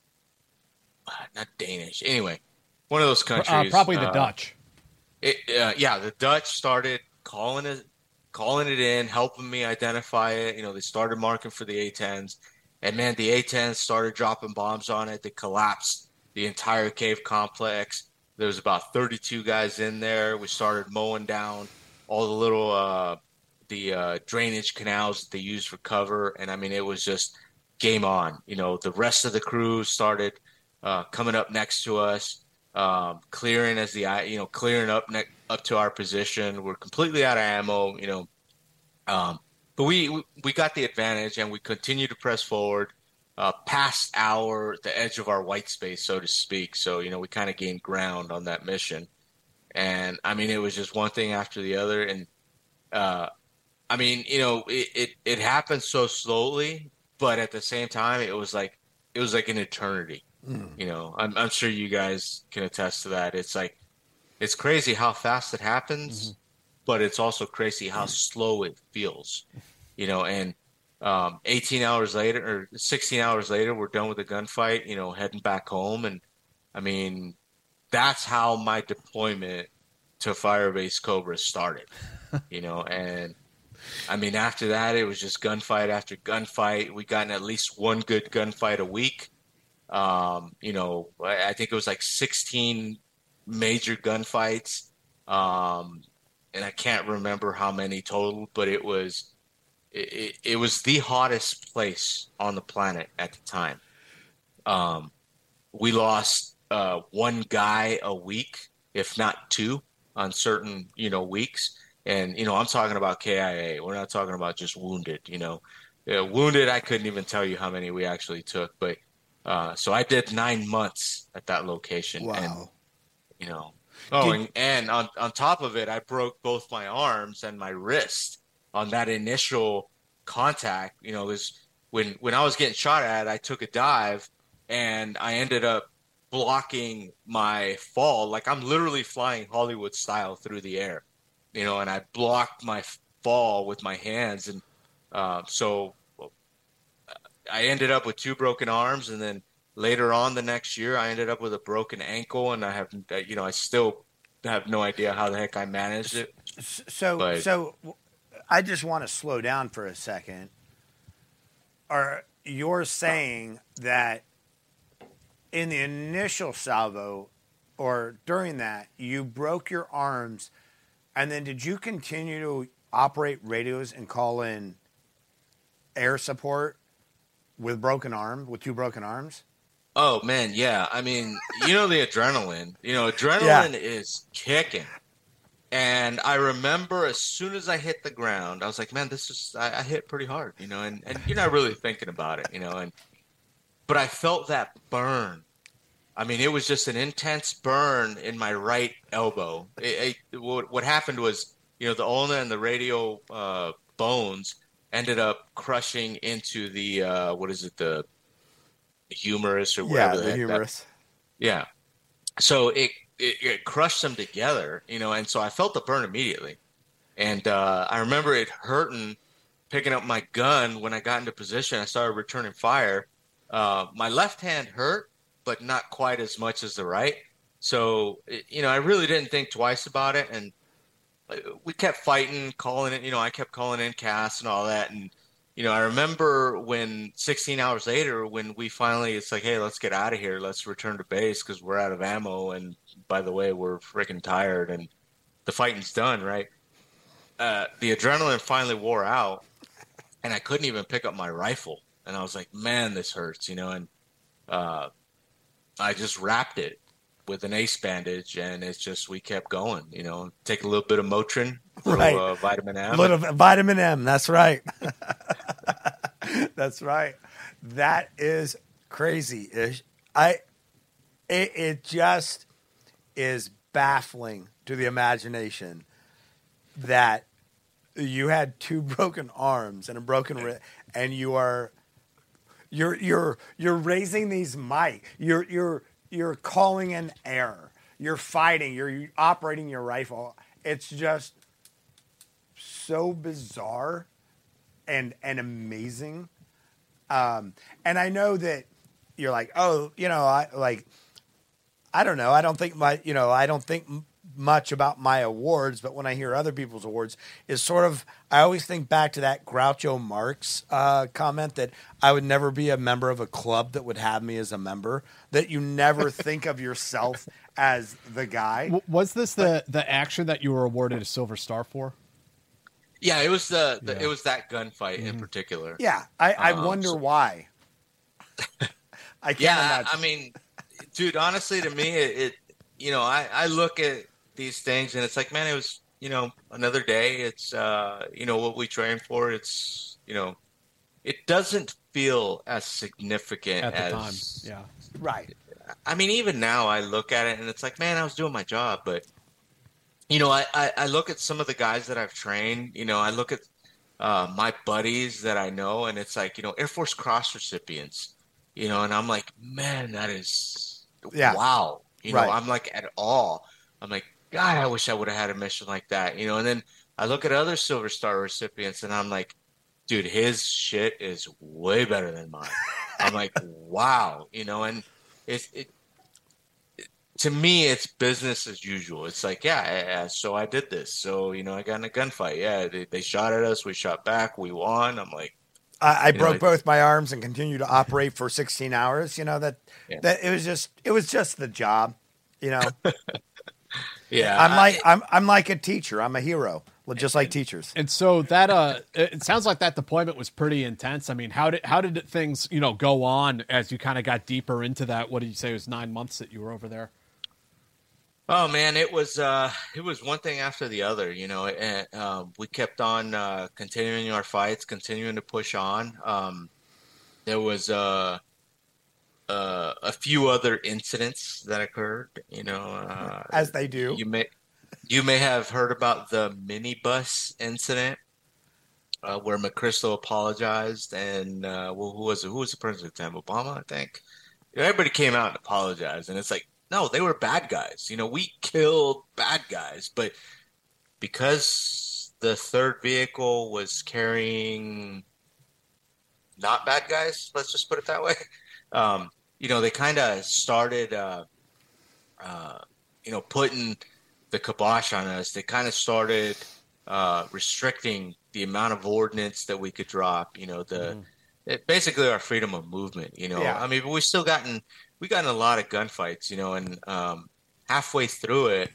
not Danish. Anyway, one of those countries. Uh, probably the uh, Dutch. It, uh, yeah, the Dutch started calling it, calling it in, helping me identify it. You know, they started marking for the A tens, and man, the A tens started dropping bombs on it. They collapsed the entire cave complex. There was about thirty-two guys in there. We started mowing down all the little uh, the uh, drainage canals that they used for cover, and I mean, it was just game on. You know, the rest of the crew started uh, coming up next to us. Um, clearing as the, you know, clearing up ne- up to our position. We're completely out of ammo, you know, um, but we, we, we got the advantage and we continue to press forward, uh, past our, the edge of our white space, so to speak. So, you know, we kind of gained ground on that mission. And I mean, it was just one thing after the other. And, uh, I mean, you know, it, it, it happened so slowly, but at the same time, it was like, it was like an eternity. Mm. You know, I'm, I'm sure you guys can attest to that. It's like, it's crazy how fast it happens, mm-hmm. but it's also crazy how slow it feels, you know, and um, eighteen hours later or sixteen hours later, we're done with the gunfight, you know, heading back home. And I mean, that's how my deployment to Firebase Cobra started, you know, and I mean, after that, it was just gunfight after gunfight. We got in at least one good gunfight a week. Um, you know, I think it was like sixteen major gunfights. Um, and I can't remember how many total, but it was, it, it was the hottest place on the planet at the time. Um, we lost uh, one guy a week, if not two, on certain, you know, weeks. And, you know, I'm talking about K I A. We're not talking about just wounded, you know. Yeah, wounded, I couldn't even tell you how many we actually took. But uh, so I did nine months at that location. Wow. And, you know, oh, Did- and, and on, on top of it, I broke both my arms and my wrist on that initial contact. You know, was when, when I was getting shot at, I took a dive and I ended up blocking my fall. Like I'm literally flying Hollywood style through the air. You know, and I blocked my fall with my hands. And uh, so I ended up with two broken arms. And then later on the next year, I ended up with a broken ankle. And I have, you know, I still have no idea how the heck I managed it. So, But- so I just want to slow down for a second. Are you're saying that in the initial salvo or during that, you broke your arms, and then did you continue to operate radios and call in air support with broken arm, with two broken arms? Oh, man, yeah. I mean, you know the adrenaline. You know, adrenaline is kicking. And I remember as soon as I hit the ground, I was like, man, this is, I, I hit pretty hard, you know, and, and you're not really thinking about it, you know, and, but I felt that burn. I mean, it was just an intense burn in my right elbow. It, it, what, what happened was, you know, the ulna and the radial uh, bones ended up crushing into the, uh, what is it, the humerus or whatever. Yeah, the heck that- humerus. yeah. So it, it, it crushed them together, you know, and so I felt the burn immediately. And uh, I remember it hurting picking up my gun when I got into position. I started returning fire. Uh, my left hand hurt, but not quite as much as the right. So, it, you know, I really didn't think twice about it. And we kept fighting, calling it, you know, I kept calling in casts and all that. And, you know, I remember when sixteen hours later, when we finally, it's like, hey, let's get out of here. Let's return to base because we're out of ammo. And by the way, we're freaking tired and the fighting's done, right? Uh, the adrenaline finally wore out and I couldn't even pick up my rifle. And I was like, man, this hurts, you know, and uh, I just wrapped it with an ace bandage and it's just, we kept going, you know, take a little bit of Motrin, a little Right. uh, vitamin M. A little vitamin M. That's right. That's right. That is crazy. Ish. I. It, it just is baffling to the imagination that you had two broken arms and a broken wrist, and you are you're you're you're raising these mic. You're you're you're calling in air. You're fighting. You're operating your rifle. It's just so bizarre and and amazing. Um, and I know that you're like, oh, you know, I like, I don't know. I don't think my, you know, I don't think m- much about my awards, but when I hear other people's awards, is sort of, I always think back to that Groucho Marx uh, comment that I would never be a member of a club that would have me as a member. That you never think of yourself as the guy. W- was this the the action that you were awarded a Silver Star for? Yeah, it was the, the Yeah. it was that gunfight in particular. Yeah, I, I Um, wonder so- why. I can't Yeah, imagine. I mean, dude, honestly, to me, it, it you know, I, I look at these things and it's like, man, it was, you know, another day. It's, uh, you know, what we train for. It's, you know, it doesn't feel as significant At the as, time, yeah. Right. I mean, even now I look at it and it's like, man, I was doing my job. But, you know, I, I, I look at some of the guys that I've trained, you know, I look at uh, my buddies that I know and it's like, you know, Air Force Cross recipients, you know, and I'm like, man, that is, Yeah. wow. You know, Right. I'm like at awe. I'm like, God, I wish I would have had a mission like that, you know, and then I look at other Silver Star recipients and I'm like, dude, his shit is way better than mine. I'm like, wow, you know, and it's, it, to me, it's business as usual. It's like, yeah, yeah, so I did this. So, you know, I got in a gunfight. Yeah, they, they shot at us. We shot back. We won. I'm like, I, I you know, broke it- both my arms and continued to operate for sixteen hours. You know that Yeah. that it was just it was just the job. You know, yeah. I'm I- like I'm I'm like a teacher. I'm a hero, well, just like teachers. And so that uh, it it sounds like that deployment was pretty intense. I mean, how did how did things you know go on as you kind of got deeper into that? What did you say it was nine months that you were over there? Oh man, it was uh, it was one thing after the other, you know, and um, we kept on uh, continuing our fights, continuing to push on. Um, there was uh, uh, a few other incidents that occurred, you know, uh, As they do. You may you may have heard about the minibus incident uh, where McChrystal apologized, and uh, well, who was it? Who was the president at the time? Obama, I think. Everybody came out and apologized, and it's like, no, they were bad guys. You know, we killed bad guys, but because the third vehicle was carrying not bad guys, let's just put it that way. Um, you know, they kind of started, uh, uh, you know, putting the kibosh on us. They kind of started uh, restricting the amount of ordnance that we could drop. You know, the Mm-hmm. it, basically our freedom of movement. You know, Yeah. I mean, but we still gotten we got in a lot of gunfights. You know, and um, halfway through it,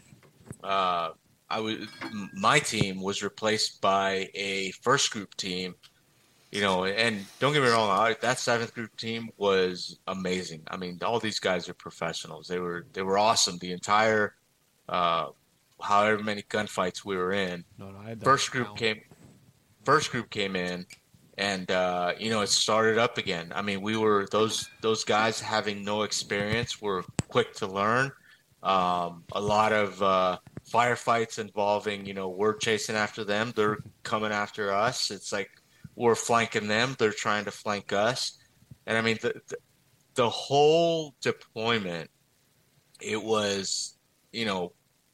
uh, I was my team was replaced by a first group team. You know, and don't get me wrong, I, that seventh group team was amazing. I mean, all these guys are professionals. They were they were awesome. The entire, uh, however many gunfights we were in, No, no, I had that first group down. came, first group came in, and uh, you know, it started up again. I mean, we were those those guys having no experience were quick to learn. Um, a lot of uh, firefights involving, you know, we're chasing after them, they're coming after us. It's like we're flanking them, they're trying to flank us. And I mean, the, the, the whole deployment, it was, you know,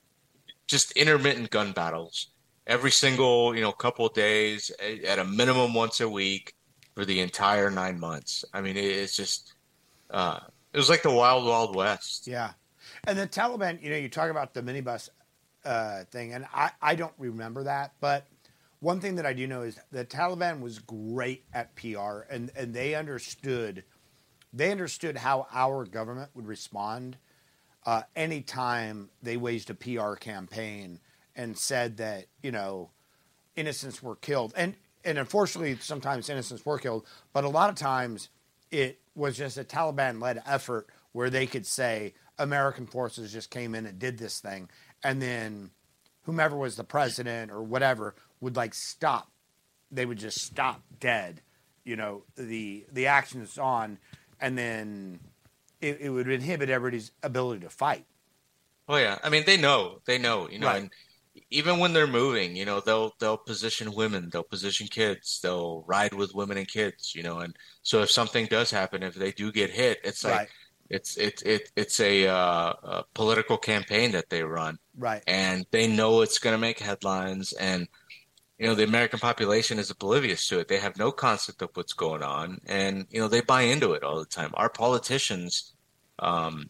just intermittent gun battles every single, you know, couple of days at a minimum once a week for the entire nine months. I mean, it, it's just, uh, it was like the wild, wild west. Yeah. And the Taliban, you know, you talk about the minibus uh, thing, and I, I don't remember that, but one thing that I do know is the Taliban was great at P R, and, and they understood they understood how our government would respond uh, anytime they waged a P R campaign and said that, you know, innocents were killed. And and unfortunately, sometimes innocents were killed, but a lot of times it was just a Taliban-led effort where they could say American forces just came in and did this thing, and then whomever was the president or whatever would like stop. They would just stop dead, you know, the the action is on, and then it, it would inhibit everybody's ability to fight. Oh yeah, I mean they know, they know, you know, Right. and even when they're moving, you know, they'll they'll position women, they'll position kids, they'll ride with women and kids, you know, and so if something does happen, if they do get hit, it's like Right. it's it's it, it's a, uh, a political campaign that they run, Right. and they know it's going to make headlines, and you know the American population is oblivious to it. They have no concept of what's going on, and you know they buy into it all the time. Our politicians um,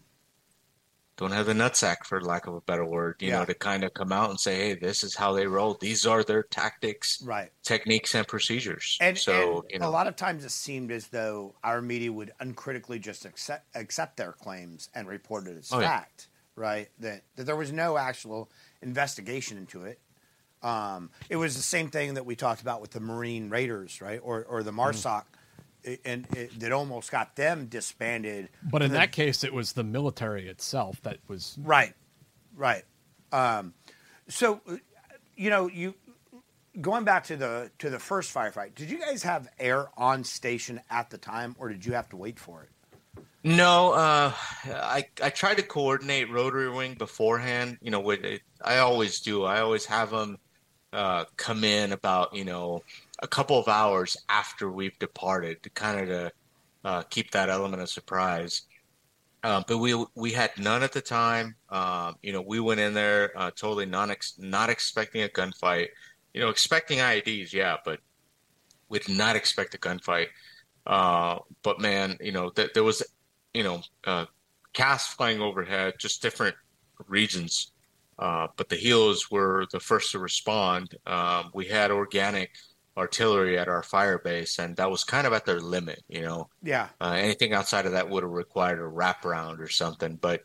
don't have the nutsack, for lack of a better word, you Yeah. know, to kind of come out and say, "Hey, this is how they roll. These are their tactics, Right. techniques, and procedures." And, so and you know, a lot of times it seemed as though our media would uncritically just accept accept their claims and report it as Oh, yeah. fact, right? That that there was no actual investigation into it. Um, it was the same thing that we talked about with the Marine Raiders, right, or or the MARSOC, it- and it, that almost got them disbanded. But in The- that case, it was the military itself that was. Right, right. Um, so, uh, you know, you going back to the to the first firefight. Did you guys have air on station at the time, or did you have to wait for it? No, uh, I I try to coordinate rotary wing beforehand. You know, with it, I always do. I always have them uh, come in about you know a couple of hours after we've departed to kind of to uh, keep that element of surprise. Uh, but we we had none at the time. Um, you know, we went in there uh, totally non ex- not expecting a gunfight. You know, expecting I E Ds, yeah, but we did not expect a gunfight. Uh, but man, you know, th- there was, you know, uh, casts flying overhead, just different regions. Uh, but the helos were the first to respond. Um, we had organic artillery at our fire base, and that was kind of at their limit. You know, Yeah. uh, anything outside of that would have required a wraparound or something. But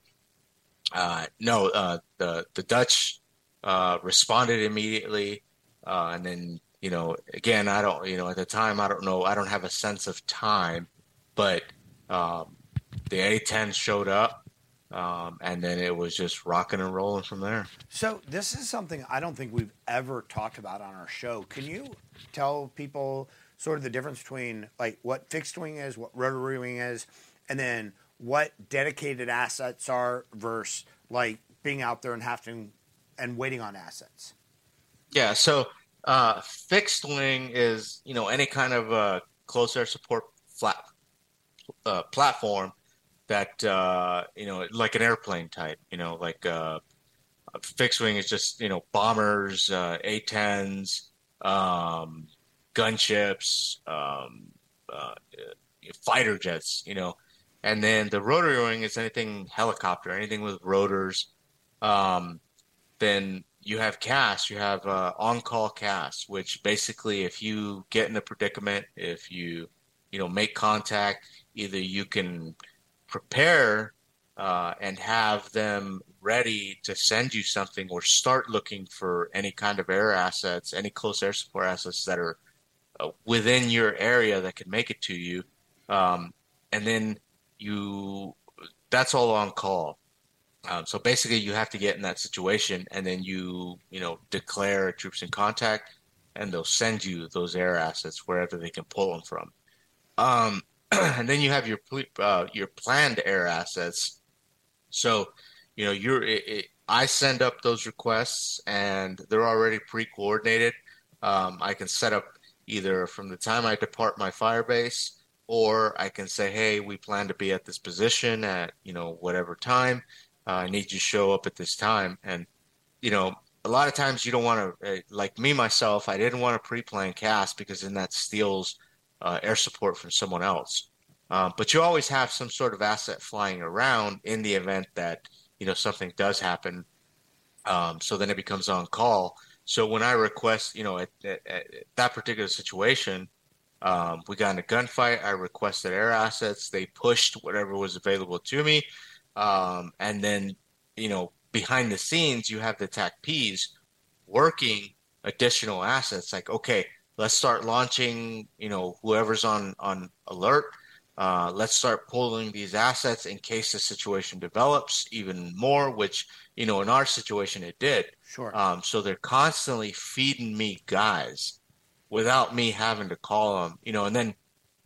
uh, no, uh, the the Dutch uh, responded immediately, uh, and then you know, again, I don't, you know, at the time, I don't know, I don't have a sense of time, but um, the A ten showed up. Um, and then it was just rocking and rolling from there. So this is something I don't think we've ever talked about on our show. Can you tell people sort of the difference between like what fixed wing is, what rotary wing is, and then what dedicated assets are versus like being out there and having and waiting on assets? Yeah. So uh, fixed wing is, you know, any kind of uh, close air support flat uh, platform that, uh, you know, like an airplane type, you know, like uh, fixed wing is just, you know, bombers, uh, A tens, um, gunships, um, uh, fighter jets, you know, and then the rotary wing is anything helicopter, anything with rotors. Um, then you have C A S, you have uh, on-call C A S, which basically if you get in a predicament, if you, you know, make contact, either you can prepare uh, and have them ready to send you something or start looking for any kind of air assets, any close air support assets that are uh, within your area that can make it to you. Um, and then you, that's all on call. Um, so basically you have to get in that situation and then you, you know, declare troops in contact and they'll send you those air assets wherever they can pull them from. Um, and then you have your uh, your planned air assets. So, you know, you're it, it, I send up those requests, and they're already pre-coordinated. Um, I can set up either from the time I depart my fire base, or I can say, hey, we plan to be at this position at, you know, whatever time. Uh, I need you to show up at this time. And, you know, a lot of times you don't want to, uh, like me, myself, I didn't want to pre-plan C A S because then that steals Uh, air support from someone else. Um, but you always have some sort of asset flying around in the event that, you know, something does happen. Um, so then it becomes on call. So when I request, you know, at, at, at that particular situation, um, we got in a gunfight. I requested air assets. They pushed whatever was available to me. Um, and then, you know, behind the scenes, you have the T A C Ps working additional assets like, okay, let's start launching, you know, whoever's on, on alert. Uh, let's start pulling these assets in case the situation develops even more, which, you know, in our situation, it did. Sure. Um, so they're constantly feeding me guys without me having to call them, you know, and then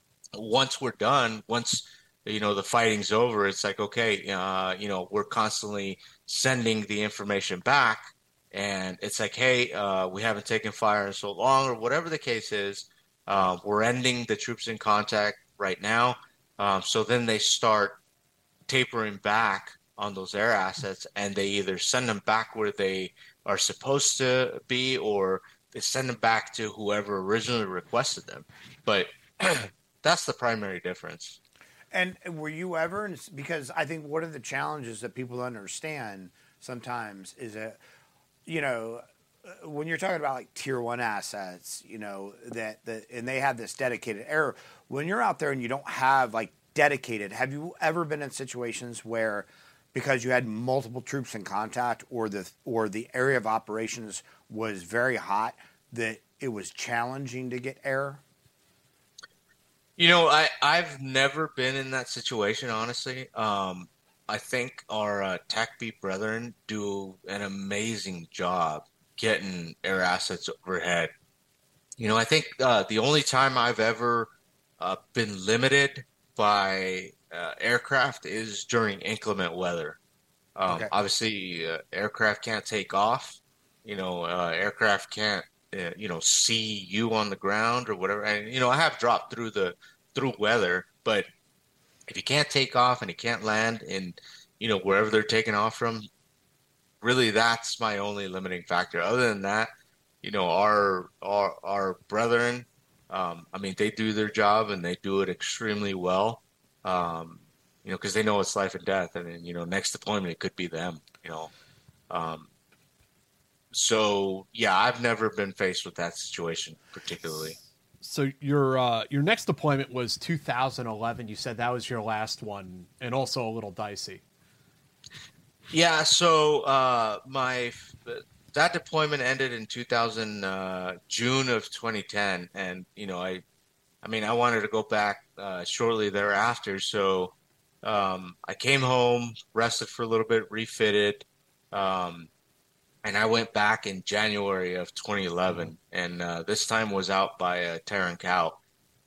once we're done, once, you know, the fighting's over, it's like, okay, uh, you know, we're constantly sending the information back. And it's like, hey, uh, we haven't taken fire in so long, or whatever the case is. Uh, we're ending the troops in contact right now. Um, so then they start tapering back on those air assets, and they either send them back where they are supposed to be, or they send them back to whoever originally requested them. But that's the primary difference. And were you ever, because I think one of the challenges that people understand sometimes is that, you know, when you're talking about like tier one assets, you know, that, that and they have this dedicated air, when you're out there and you don't have like dedicated, have you ever been in situations where because you had multiple troops in contact or the or the area of operations was very hot that it was challenging to get air? You know, I, I've never been in that situation, honestly. Um, I think our uh, T A C P brethren do an amazing job getting air assets overhead. You know, I think uh, the only time I've ever uh, been limited by uh, aircraft is during inclement weather. Um, Okay. Obviously, uh, aircraft can't take off. You know, uh, aircraft can't, uh, you know, see you on the ground or whatever. And, you know, I have dropped through the through weather, but if you can't take off and you can't land in, you know, wherever they're taking off from, really that's my only limiting factor. Other than that, you know, our our, our brethren, um, I mean, they do their job and they do it extremely well. Um, you know, because they know it's life and death, and then, you know, next deployment it could be them, you know. Um, so yeah, I've never been faced with that situation particularly. So your uh, your next deployment was two thousand eleven. You said that was your last one, and also a little dicey. Yeah. So uh, my that deployment ended in two thousand uh, June of twenty ten, and you know, I, I mean, I wanted to go back uh, shortly thereafter. So um, I came home, rested for a little bit, refitted, um, and I went back in January of twenty eleven, and uh, this time was out by uh, Terran Cow.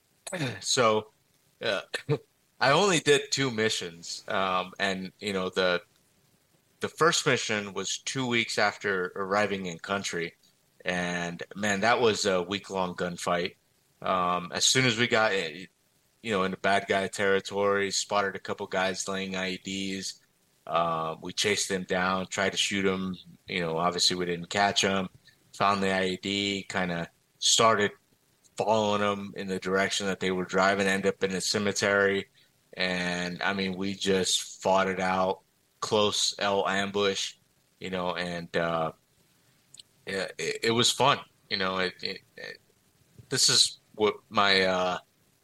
So uh, I only did two missions, um, and you know the the first mission was two weeks after arriving in country, and man, that was a week long gunfight. Um, as soon as we got, you know, into bad guy territory, spotted a couple guys laying I E Ds. Uh, we chased them down, tried to shoot them. You know, obviously we didn't catch them. Found the I E D, kind of started following them in the direction that they were driving. Ended up in a cemetery, and I mean, we just fought it out, close L ambush. You know, and uh, it, it, it was fun. You know, it, it, it, this is what my uh,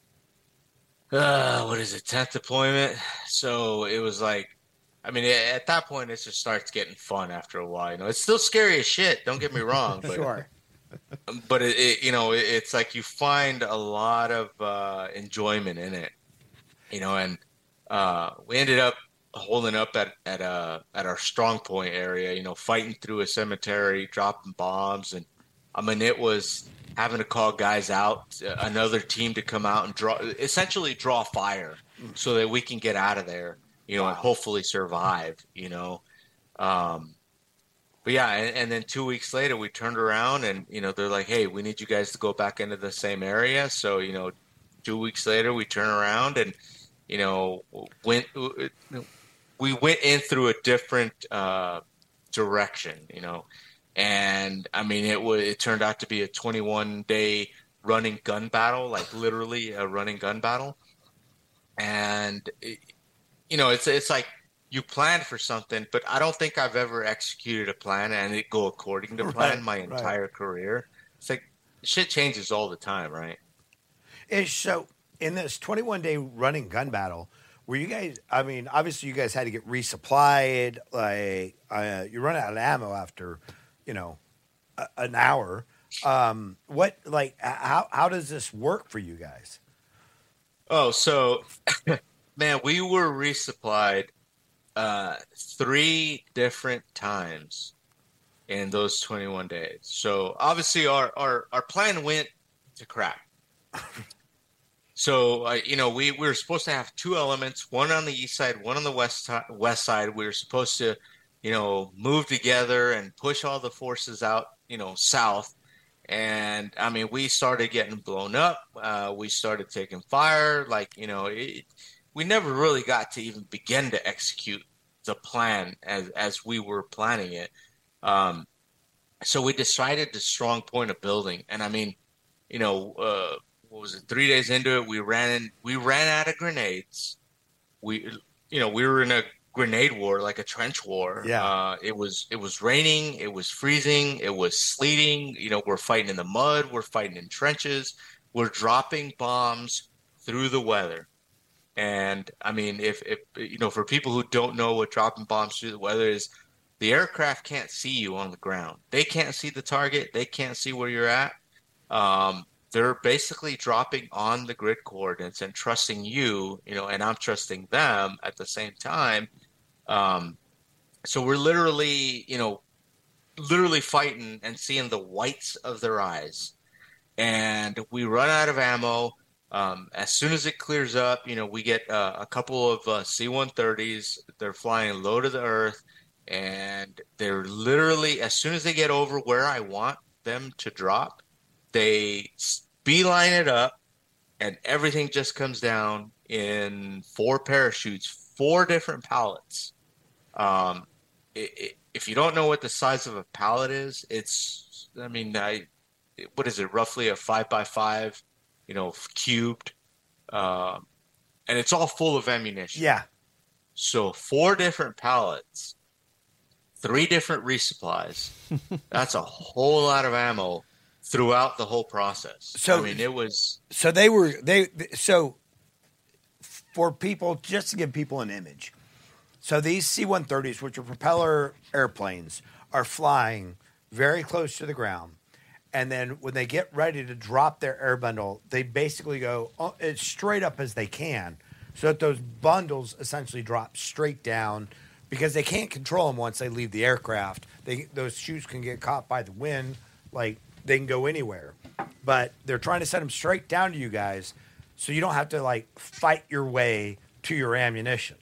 uh, what is it, tenth deployment. So it was like, I mean, at that point, it just starts getting fun after a while. You know, it's still scary as shit. Don't get me wrong, but Sure. but it, it, you know, it, it's like you find a lot of uh, enjoyment in it. You know, and uh, we ended up holding up at at uh at our strong point area. You know, fighting through a cemetery, dropping bombs, and I mean, it was having to call guys out, uh, another team to come out and draw, essentially draw fire, so that we can get out of there. You know, wow. And hopefully survive, you know. Um, but yeah, and, and then two weeks later, we turned around and, you know, they're like, hey, we need you guys to go back into the same area. So, you know, two weeks later, we turn around and, you know, went, we went in through a different uh, direction, you know. And, I mean, it was, it turned out to be a twenty-one day running gun battle, like literally a running gun battle. And, it, you know, it's it's like you plan for something, but I don't think I've ever executed a plan and it go according to plan right, my entire right. career. It's like shit changes all the time, right? Is so in this twenty-one day running gun battle, were you guys? I mean, obviously you guys had to get resupplied. Like uh, you run out of ammo after, you know, a, an hour. Um, what like how how does this work for you guys? Oh, so. Man, we were resupplied uh, three different times in those twenty-one days. So obviously our, our, our plan went to crap. So, uh, you know, we, we were supposed to have two elements, one on the east side, one on the west, west side. We were supposed to, you know, move together and push all the forces out, you know, south. And, I mean, we started getting blown up. Uh, we started taking fire. Like, you know, it, we never really got to even begin to execute the plan as as we were planning it. Um, so we decided to strong point a building, and I mean, you know, uh, what was it? Three days into it, we ran in, we ran out of grenades. We, you know, we were in a grenade war, like a trench war. Yeah. Uh, it was it was raining, it was freezing, it was sleeting. You know, we're fighting in the mud, we're fighting in trenches, we're dropping bombs through the weather. And I mean, if, if, you know, for people who don't know what dropping bombs through the weather is, the aircraft can't see you on the ground. They can't see the target. They can't see where you're at. Um, they're basically dropping on the grid coordinates and trusting you, you know, and I'm trusting them at the same time. Um, so we're literally, you know, literally fighting and seeing the whites of their eyes. And we run out of ammo. Um, as soon as it clears up, you know, we get uh, a couple of uh, C one thirties. They're flying low to the earth, and they're literally, as soon as they get over where I want them to drop, they beeline it up, and everything just comes down in four parachutes, four different pallets. Um, it, it, if you don't know what the size of a pallet is, it's, I mean, I, what is it, roughly a five by five, you know, cubed, uh, and it's all full of ammunition. Yeah. So four different pallets, three different resupplies. That's a whole lot of ammo throughout the whole process. So I mean, it was so they were they so for people, just to give people an image. So these C one thirties, which are propeller airplanes, are flying very close to the ground. And then when they get ready to drop their air bundle, they basically go as straight up as they can so that those bundles essentially drop straight down because they can't control them once they leave the aircraft. They, those chutes can get caught by the wind, like they can go anywhere. But they're trying to set them straight down to you guys so you don't have to like fight your way to your ammunition.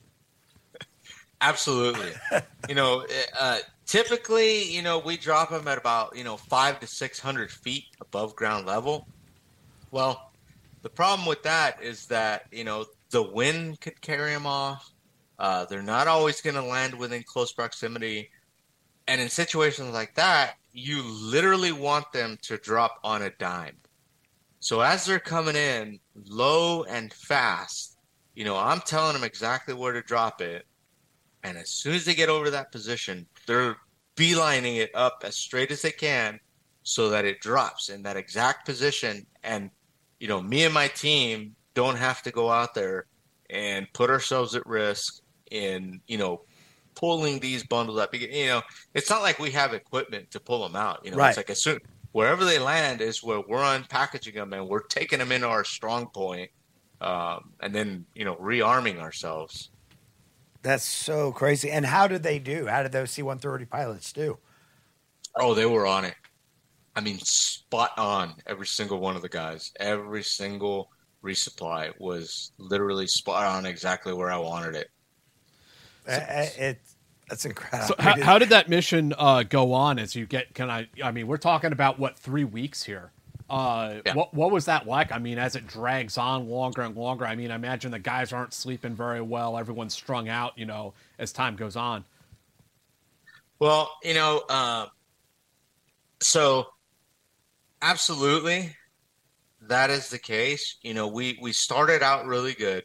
Absolutely. you know, uh, typically, you know, we drop them at about, you know, five to six hundred feet above ground level. Well, the problem with that is that, you know, the wind could carry them off. Uh, they're not always going to land within close proximity. And in situations like that, you literally want them to drop on a dime. So as they're coming in low and fast, you know, I'm telling them exactly where to drop it. And as soon as they get over that position, they're beelining it up as straight as they can so that it drops in that exact position. And, you know, me and my team don't have to go out there and put ourselves at risk in, you know, pulling these bundles up. You know, it's not like we have equipment to pull them out. You know, right. It's like as soon wherever they land is where we're unpackaging them and we're taking them into our strong point, um, and then, you know, rearming ourselves. That's so crazy. And how did they do? How did those C one thirty pilots do? Oh, they were on it. I mean, spot on. Every single one of the guys, every single resupply was literally spot on exactly where I wanted it. So, it, it that's incredible. So how, how did that mission uh, go on as you get, can I, I mean, we're talking about what, three weeks here. Uh, yeah. what what was that like? I mean, as it drags on longer and longer, I mean, I imagine the guys aren't sleeping very well. Everyone's strung out, you know, as time goes on. Well, you know, uh, so absolutely, that is the case. You know, we, we started out really good,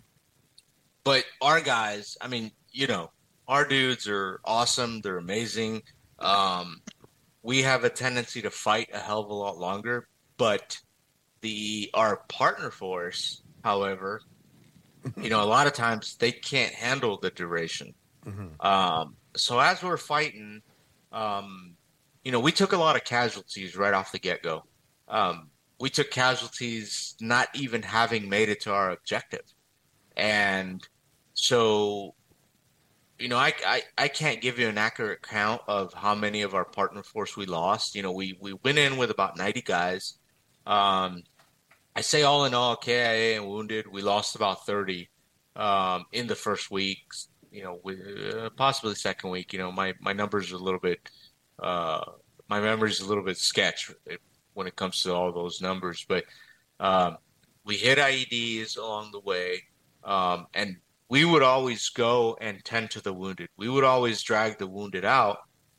but our guys, I mean, you know, our dudes are awesome. They're amazing. Um, we have a tendency to fight a hell of a lot longer. But the our partner force, however, you know, a lot of times they can't handle the duration. Mm-hmm. Um, so as we're fighting, um, you know, we took a lot of casualties right off the get-go. Um, we took casualties not even having made it to our objective. And so, you know, I, I, I can't give you an accurate count of how many of our partner force we lost. You know, we, we went in with about ninety guys. Um, I say all in all, K I A and wounded, we lost about thirty um, in the first week. You know, we, uh, possibly second week. You know, my, my numbers are a little bit, uh, my memory's a little bit sketch when it comes to all those numbers. But um, we hit I E Ds along the way, um, and we would always go and tend to the wounded. We would always drag the wounded out.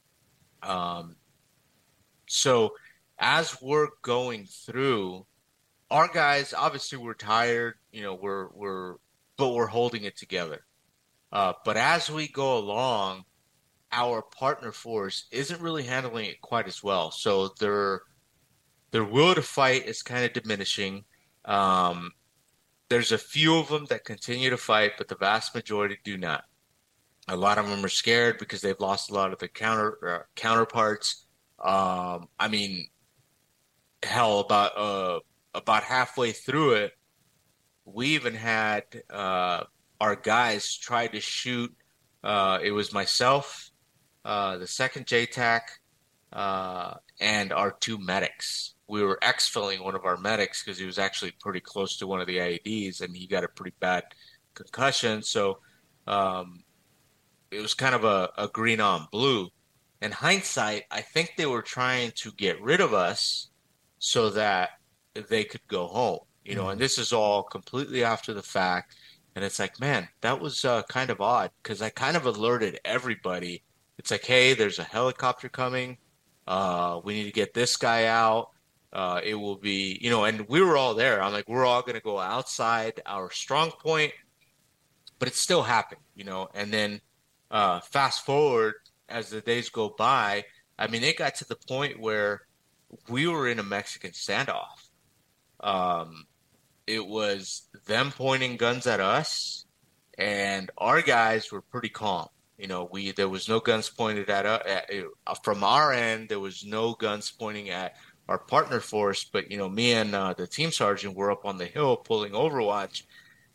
Um, so. As we're going through, our guys obviously we're tired, you know, we're we're but we're holding it together. Uh, but as we go along, our partner force isn't really handling it quite as well. So their their will to fight is kind of diminishing. Um, there's a few of them that continue to fight, but the vast majority do not. A lot of them are scared because they've lost a lot of their counter uh, counterparts. Um, I mean. Hell, about uh, about halfway through it, we even had uh, our guys try to shoot. Uh, it was myself, uh, the second J TAC, uh, and our two medics. We were exfilling one of our medics because he was actually pretty close to one of the I E Ds, and he got a pretty bad concussion. So um, it was kind of a, a green on blue. In hindsight, I think they were trying to get rid of us so that they could go home, you know, mm-hmm. and this is all completely after the fact. And it's like, man, that was uh, kind of odd because I kind of alerted everybody. It's like, hey, there's a helicopter coming. Uh, we need to get this guy out. Uh, it will be, you know, and we were all there. I'm like, we're all going to go outside our strong point. but it still happened, you know. And then uh, fast forward as the days go by, I mean, it got to the point where we were in a Mexican standoff. Um, it was them pointing guns at us, and our guys were pretty calm. You know, we there was no guns pointed at us. From our end, there was no guns pointing at our partner force. But, you know, me and uh, the team sergeant were up on the hill pulling Overwatch.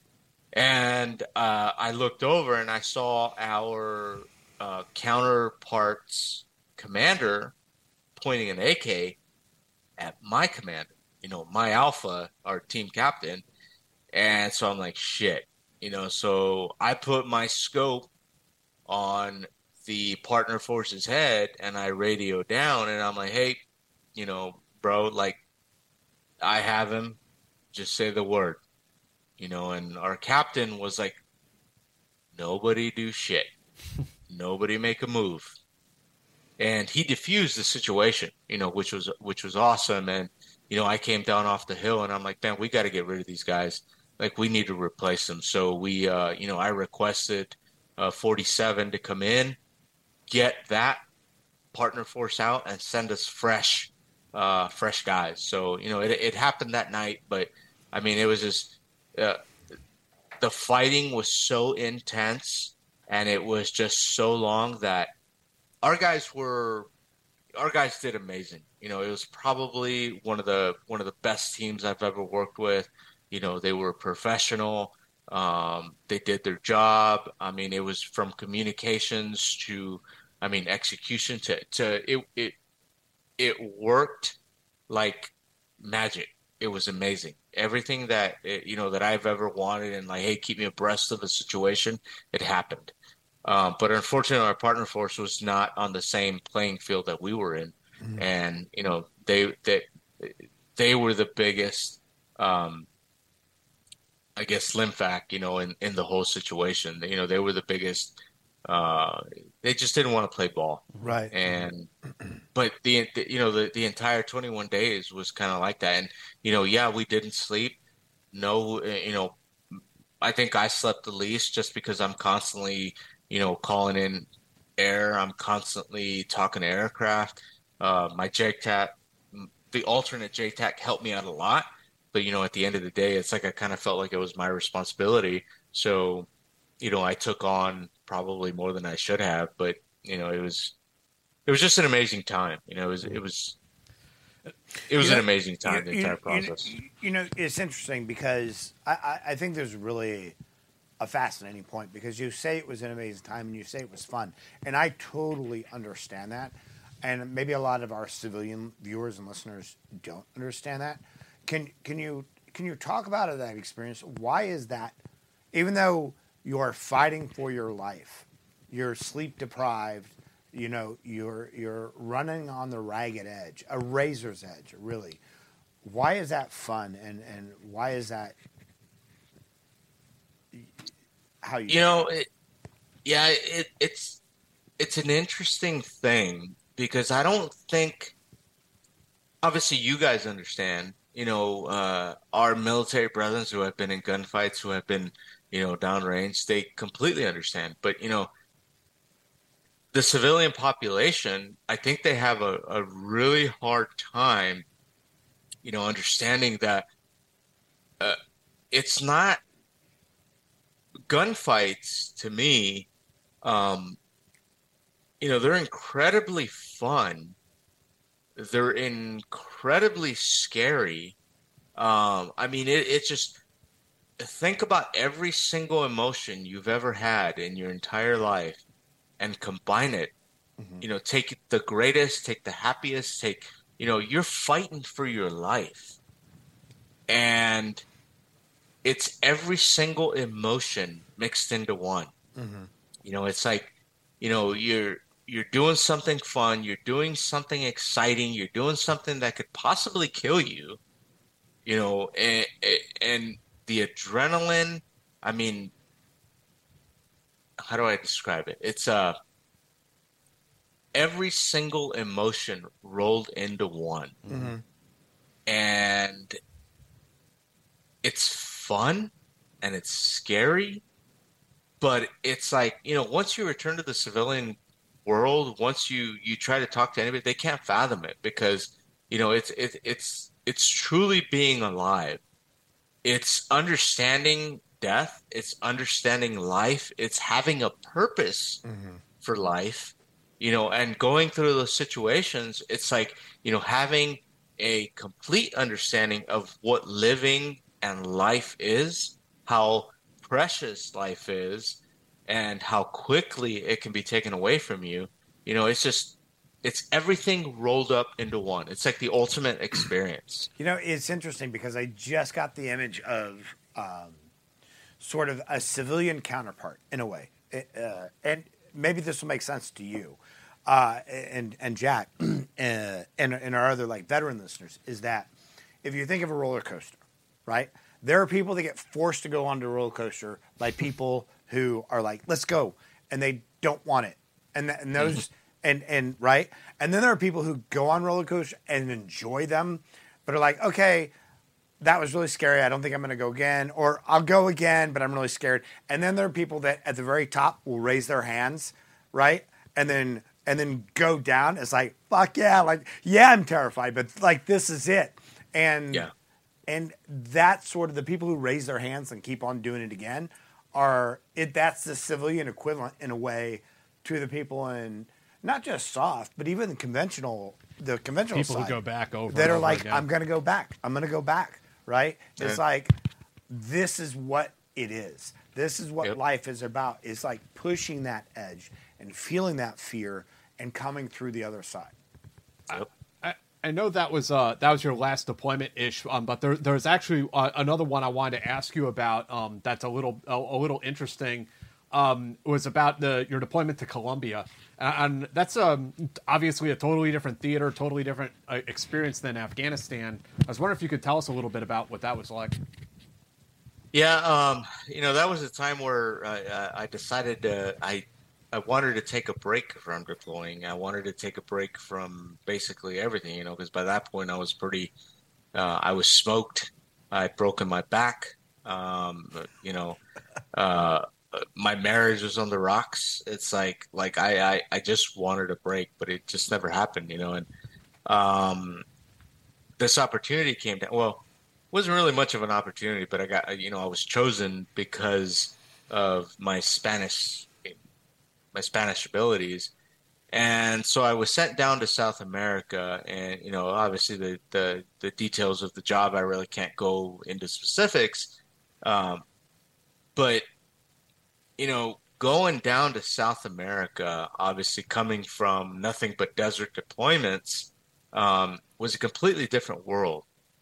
And uh, I looked over and I saw our uh, counterparts commander pointing an A K at my commander, you know, my alpha, our team captain. And so I'm like, shit, you know, so I put my scope on the partner force's head and I radio down and I'm like, hey, you know, bro, like, I have him, just say the word, you know. And our captain was like, nobody do shit, nobody make a move. And he diffused the situation, you know, which was which was awesome. And, you know, I came down off the hill and I'm like, man, we got to get rid of these guys. Like, we need to replace them. So we, uh, you know, I requested uh, forty-seven to come in, get that partner force out, and send us fresh, uh, fresh guys. So, you know, it, it happened that night. But, I mean, it was just uh, the fighting was so intense and it was just so long that our guys were, our guys did amazing. You know, it was probably one of the one of the best teams I've ever worked with. You know, they were professional. Um, they did their job. I mean, it was from communications to, I mean, execution to to it. It it worked like magic. It was amazing. Everything that you know that I've ever wanted, and like, hey, keep me abreast of a situation, it happened. Um, but unfortunately, our partner force was not on the same playing field that we were in, mm-hmm. and you know they they they were the biggest, um, I guess, limfac, you know, in, in the whole situation. You know, they were the biggest. Uh, they just didn't want to play ball, right? And but the, the you know the the entire twenty-one days was kind of like that, and you know, yeah, we didn't sleep. No, you know, I think I slept the least just because I'm constantly, you know, calling in air. I'm constantly talking to aircraft. Uh, my J TAC, the alternate J TAC helped me out a lot. But, you know, at the end of the day, it's like I kind of felt like it was my responsibility. So, you know, I took on probably more than I should have. But, you know, it was it was just an amazing time. You know, it was it was, it was you know, an amazing time, you, the entire you, process. You know, you know, it's interesting because I, I, I think there's really a fascinating point because you say it was an amazing time and you say it was fun. And I totally understand that. And maybe a lot of our civilian viewers and listeners don't understand that. Can can you can you talk about that experience? Why is that, even though you are fighting for your life, you're sleep deprived, you know, you're you're running on the ragged edge, a razor's edge, really. Why is that fun, and, and why is that how you? You know, it, yeah, it, it's it's an interesting thing because I don't think, obviously, you guys understand. You know, uh, our military brothers who have been in gunfights, who have been, you know, downrange, they completely understand. But, you know, the civilian population, I think they have a, a really hard time, you know, understanding that uh, it's not gunfights to me. Um, you know, they're incredibly fun. They're incredibly scary. Um, I mean, it, it's just, think about every single emotion you've ever had in your entire life and combine it. Mm-hmm. You know, take the greatest, take the happiest, take, you know, you're fighting for your life. And it's every single emotion mixed into one. Mm-hmm. You know, it's like, you know, you're, You're doing something fun. You're doing something exciting. You're doing something that could possibly kill you, you know, and, and the adrenaline, I mean, how do I describe it? It's uh, every single emotion rolled into one. Mm-hmm. And it's fun and it's scary but it's like, you know, once you return to the civilian world, once you you try to talk to anybody, they can't fathom it because, you know, it's it, it's it's truly being alive. It's understanding death. It's understanding life. It's having a purpose mm-hmm. for life, you know, and going through those situations. It's like, you know, having a complete understanding of what living and life is, how precious life is, and how quickly it can be taken away from you. You know, it's just, it's everything rolled up into one. It's like the ultimate experience. You know, it's interesting because I just got the image of um, sort of a civilian counterpart in a way. Uh, and maybe this will make sense to you. Uh, and and Jack uh, and and our other like veteran listeners, is that if you think of a roller coaster, right? There are people that get forced to go onto a roller coaster by people who are like, "Let's go," and they don't want it, and th- and those and and right, and then there are people who go on roller coasters and enjoy them, but are like, "Okay, that was really scary. I don't think I'm going to go again," or "I'll go again, but I'm really scared." And then there are people that at the very top will raise their hands, right, and then. And then go down. It's like, fuck yeah, like yeah, I'm terrified, but like this is it. And yeah. and that's sort of the people who raise their hands and keep on doing it again are it. That's the civilian equivalent in a way to the people in not just soft, but even the conventional, the conventional people side who go back over that and are over like, again. I'm gonna go back. I'm gonna go back. Right? Yeah. It's like this is what it is. This is what yep. life is about. It's like pushing that edge and feeling that fear and coming through the other side. Yep. I, I know that was uh, that was your last deployment ish, um, but there there's actually uh, another one I wanted to ask you about. Um, that's a little a, a little interesting. Um, it was about the your deployment to Colombia, and, and that's um, obviously a totally different theater, totally different uh, experience than Afghanistan. I was wondering if you could tell us a little bit about what that was like. Yeah, um, you know, that was a time where I, I decided uh, I. I wanted to take a break from deploying. I wanted to take a break from basically everything, you know, because by that point I was pretty, uh, I was smoked. I'd broken my back. Um, you know, uh, my marriage was on the rocks. It's like, like I, I, I just wanted a break, but it just never happened, you know, and um, this opportunity came down. Well, it wasn't really much of an opportunity, but I got, you know, I was chosen because of my Spanish my Spanish abilities. And so I was sent down to South America, and, you know, obviously the, the, the details of the job, I really can't go into specifics. Um, but, you know, going down to South America, obviously coming from nothing but desert deployments, um, was a completely different world.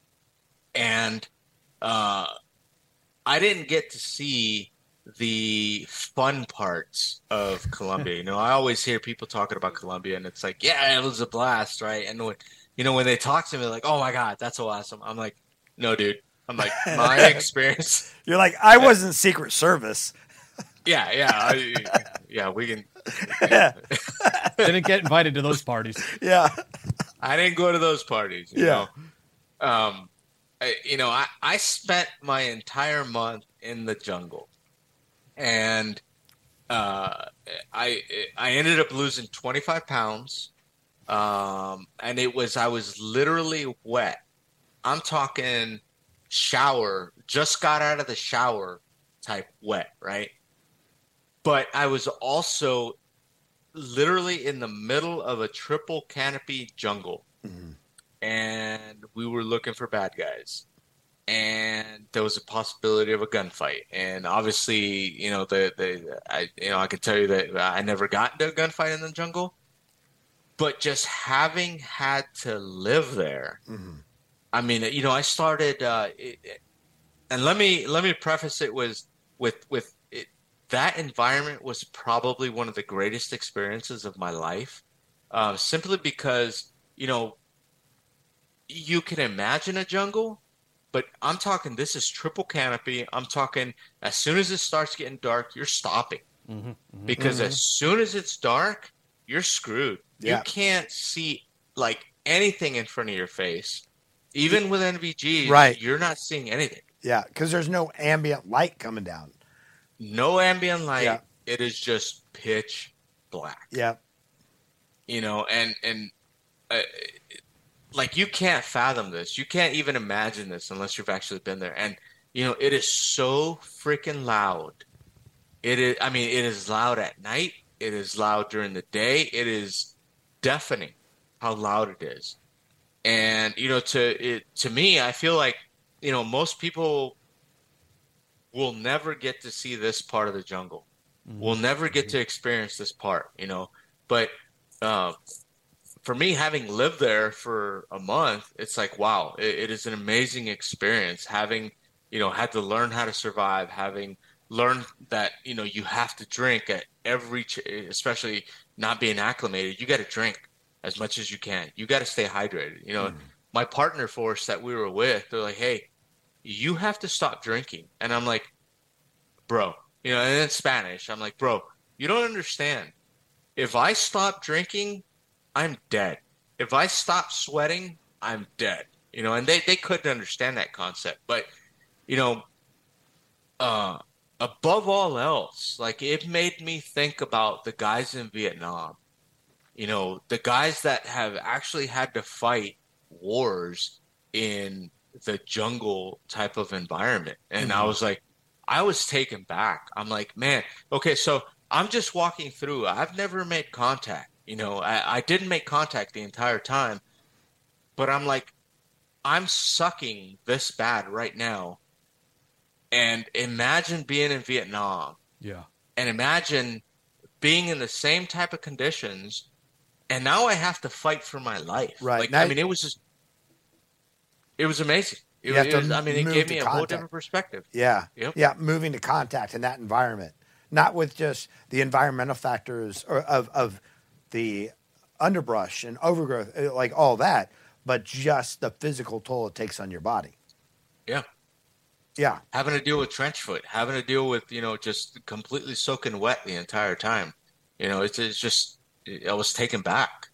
And uh, I didn't get to see the fun parts of Colombia. You know, I always hear people talking about Colombia, and it's like, yeah, it was a blast, right? And when, you know, when they talk to me, like, oh my God, that's so awesome. I'm like, no, dude. I'm like, my experience. You're like, I wasn't Secret Service. Yeah, yeah, I, yeah. We can. Yeah. Didn't get invited to those parties. Yeah, I didn't go to those parties. You yeah. know? Um, I, you know, I I spent my entire month in the jungle. And uh, I I ended up losing twenty-five pounds, um, and it was I was literally wet. I'm talking shower, just got out of the shower type wet, right? But I was also literally in the middle of a triple canopy jungle, mm-hmm. and we were looking for bad guys. And there was a possibility of a gunfight, and obviously, you know, the the I you know I can tell you that I never got into a gunfight in the jungle, but just having had to live there, mm-hmm. I mean, you know, I started, uh, it, and let me let me preface it was with with it, that environment was probably one of the greatest experiences of my life, uh, simply because, you know, you can imagine a jungle. But I'm talking, this is triple canopy. I'm talking, as soon as it starts getting dark, you're stopping. Mm-hmm, mm-hmm. Because mm-hmm. as soon as it's dark, you're screwed. Yeah. You can't see, like, anything in front of your face. Even with N V Gs, right. You're not seeing anything. Yeah, because there's no ambient light coming down. no ambient light. Yeah. It is just pitch black. Yeah. You know, and and uh, like you can't fathom this. You can't even imagine this unless you've actually been there. And you know, it is so freaking loud. It is. I mean, it is loud at night. It is loud during the day. It is deafening how loud it is. And you know, to it to me, I feel like you know most people will never get to see this part of the jungle. Mm-hmm. We'll never get to experience this part. You know, but. Uh, for me, having lived there for a month, it's like, wow, it, it is an amazing experience. Having, you know, had to learn how to survive, having learned that, you know, you have to drink at every, ch- especially not being acclimated, you got to drink as much as you can. You got to stay hydrated. You know, mm. my partner force that we were with, they're like, hey, you have to stop drinking. And I'm like, bro, you know, and in Spanish, I'm like, bro, you don't understand. If I stop drinking, I'm dead. If I stop sweating, I'm dead. You know, and they, they couldn't understand that concept. But, you know, uh, above all else, like it made me think about the guys in Vietnam. You know, the guys that have actually had to fight wars in the jungle type of environment. And mm-hmm. I was like, I was taken back. I'm like, man, okay, so I'm just walking through. I've never made contact. You know, I, I didn't make contact the entire time, but I'm like, I'm sucking this bad right now. And imagine being in Vietnam. Yeah. And imagine being in the same type of conditions. And now I have to fight for my life. Right. Like, now, I mean, it was just, it was amazing. It, you have it to was, I mean, it move gave to me a contact. whole different perspective. Yeah. Yep. Yeah. Moving to contact in that environment. Not with just the environmental factors or of, of the underbrush and overgrowth, like all that, but just the physical toll it takes on your body. Yeah. Yeah. Having to deal with trench foot, having to deal with, you know, just completely soaking wet the entire time. You know, it's, it's just, I was taken back.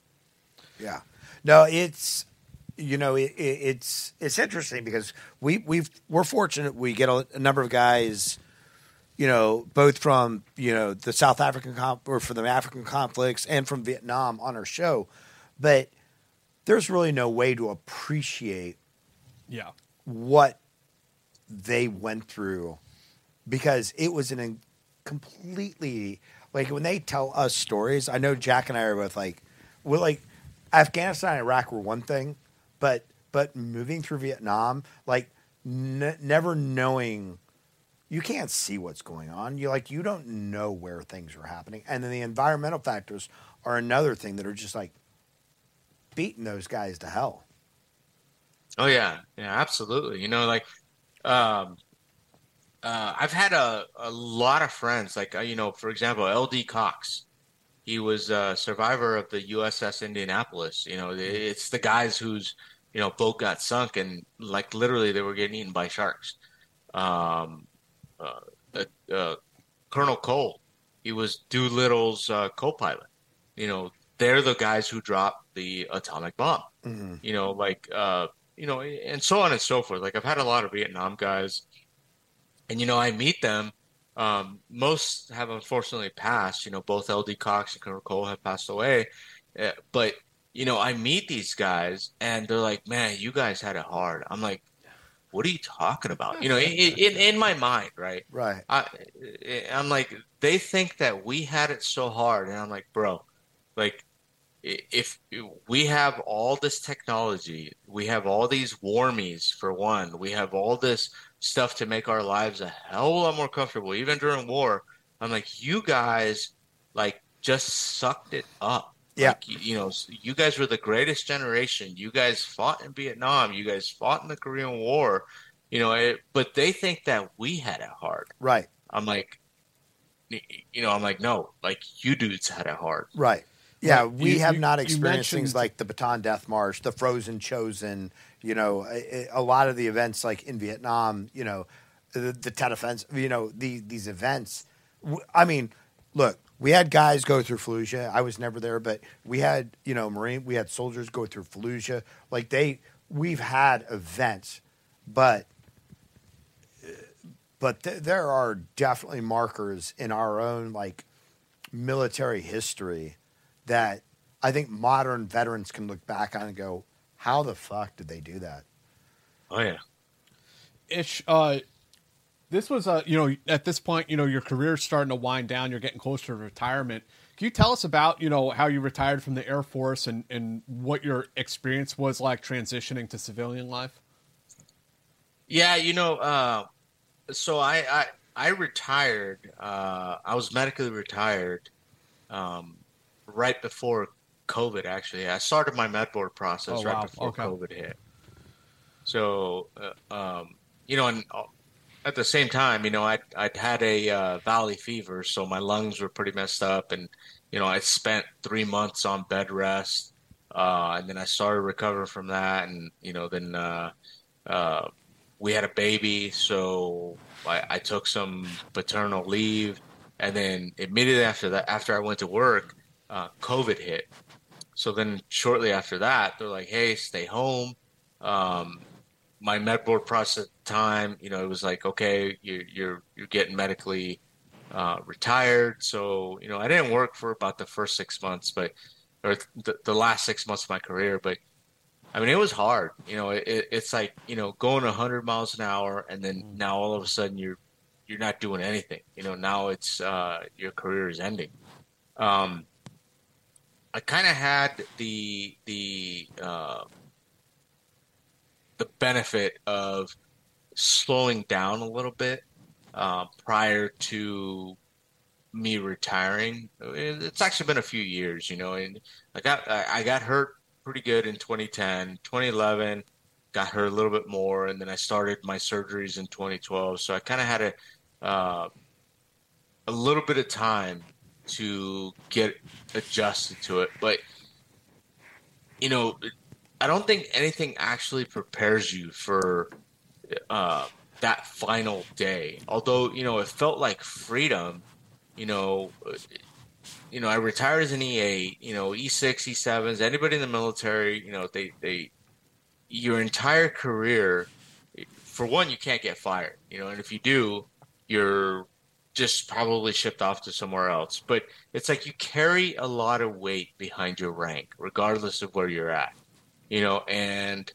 Yeah. No, it's, you know, it, it, it's, it's interesting because we, we've, we're fortunate. We get a, a number of guys, you know, both from, you know, the South African comp or from the African conflicts and from Vietnam on our show, but there's really no way to appreciate yeah. what they went through because it was an in- completely, like when they tell us stories, I know Jack and I are both like, we're like, Afghanistan and Iraq were one thing, but, but moving through Vietnam, like n- never knowing, you can't see what's going on. You like you don't know where things are happening, and then the environmental factors are another thing that are just like beating those guys to hell. Oh yeah, yeah, absolutely. You know, like um, uh, I've had a, a lot of friends. Like uh, you know, for example, L D Cox. He was a survivor of the U S S Indianapolis. You know, it's the guys whose you know boat got sunk, and like literally they were getting eaten by sharks. Um, Uh, uh, uh, Colonel Cole, he was Doolittle's uh, co-pilot. You know, they're the guys who dropped the atomic bomb. Mm-hmm. You know, like, uh, you know, and so on and so forth. Like, I've had a lot of Vietnam guys, and, you know, I meet them. Um, most have unfortunately passed. You know, both L D Cox and Colonel Cole have passed away. Uh, but, you know, I meet these guys, and they're like, man, you guys had it hard. I'm like, what are you talking about? You know, in, in, in my mind, right? Right. I, I'm like, they think that we had it so hard. And I'm like, bro, like, if we have all this technology, we have all these warmies for one, we have all this stuff to make our lives a hell of a lot more comfortable, even during war. I'm like, you guys, like, just sucked it up. Yeah. Like, you, you know, you guys were the greatest generation. You guys fought in Vietnam. You guys fought in the Korean War. You know, it, but they think that we had it hard. Right. I'm like, you know, I'm like, no, like you dudes had it hard. Right. Yeah, well, we you, have you, not experienced mentioned... things like the Bataan Death March, the Frozen Chosen, you know, a, a lot of the events like in Vietnam, you know, the, the Tet Offensive, you know, the, these events. I mean, look, we had guys go through Fallujah. I was never there, but we had, you know, Marine, we had soldiers go through Fallujah. Like they, we've had events, but but th- there are definitely markers in our own like military history that I think modern veterans can look back on and go, how the fuck did they do that? Oh yeah. Ish, uh, this was uh, you know, at this point, you know, your career's starting to wind down. You're getting closer to retirement. Can you tell us about, you know, how you retired from the Air Force and, and what your experience was like transitioning to civilian life? Yeah, you know, uh, so I, I I retired. Uh, I was medically retired um, right before COVID. Actually, I started my med board process Oh, right wow. before Okay. COVID hit. So, uh, um, you know, and uh, at the same time, you know, I I'd had a uh, valley fever, so my lungs were pretty messed up, and you know, I spent three months on bed rest, uh, and then I started recovering from that, and you know, then uh, uh, we had a baby, so I, I took some paternal leave, and then immediately after that, after I went to work, uh, COVID hit. So then shortly after that, they're like, "Hey, stay home." Um, my med board process at the time, you know, it was like, okay, you're you're you're getting medically uh, retired. So you know, I didn't work for about the first six months, but or the, the last six months of my career. But I mean, it was hard. You know, it, it's like you know, going a hundred miles an hour, and then now all of a sudden you're you're not doing anything. You know, now it's uh, your career is ending. Um, I kind of had the the uh, the benefit of slowing down a little bit uh, prior to me retiring. It's actually been a few years, you know, and I got I got hurt pretty good in twenty ten, twenty eleven, got hurt a little bit more, and then I started my surgeries in twenty twelve. So I kind of had a uh, a little bit of time to get adjusted to it, but you know, I don't think anything actually prepares you for uh, that final day. Although, you know, it felt like freedom. You know, you know, I retired as an E eight. You know, E six, E sevens. Anybody in the military, you know, they they your entire career. For one, you can't get fired. You know, and if you do, you're just probably shipped off to somewhere else. But it's like you carry a lot of weight behind your rank, regardless of where you're at. You know, and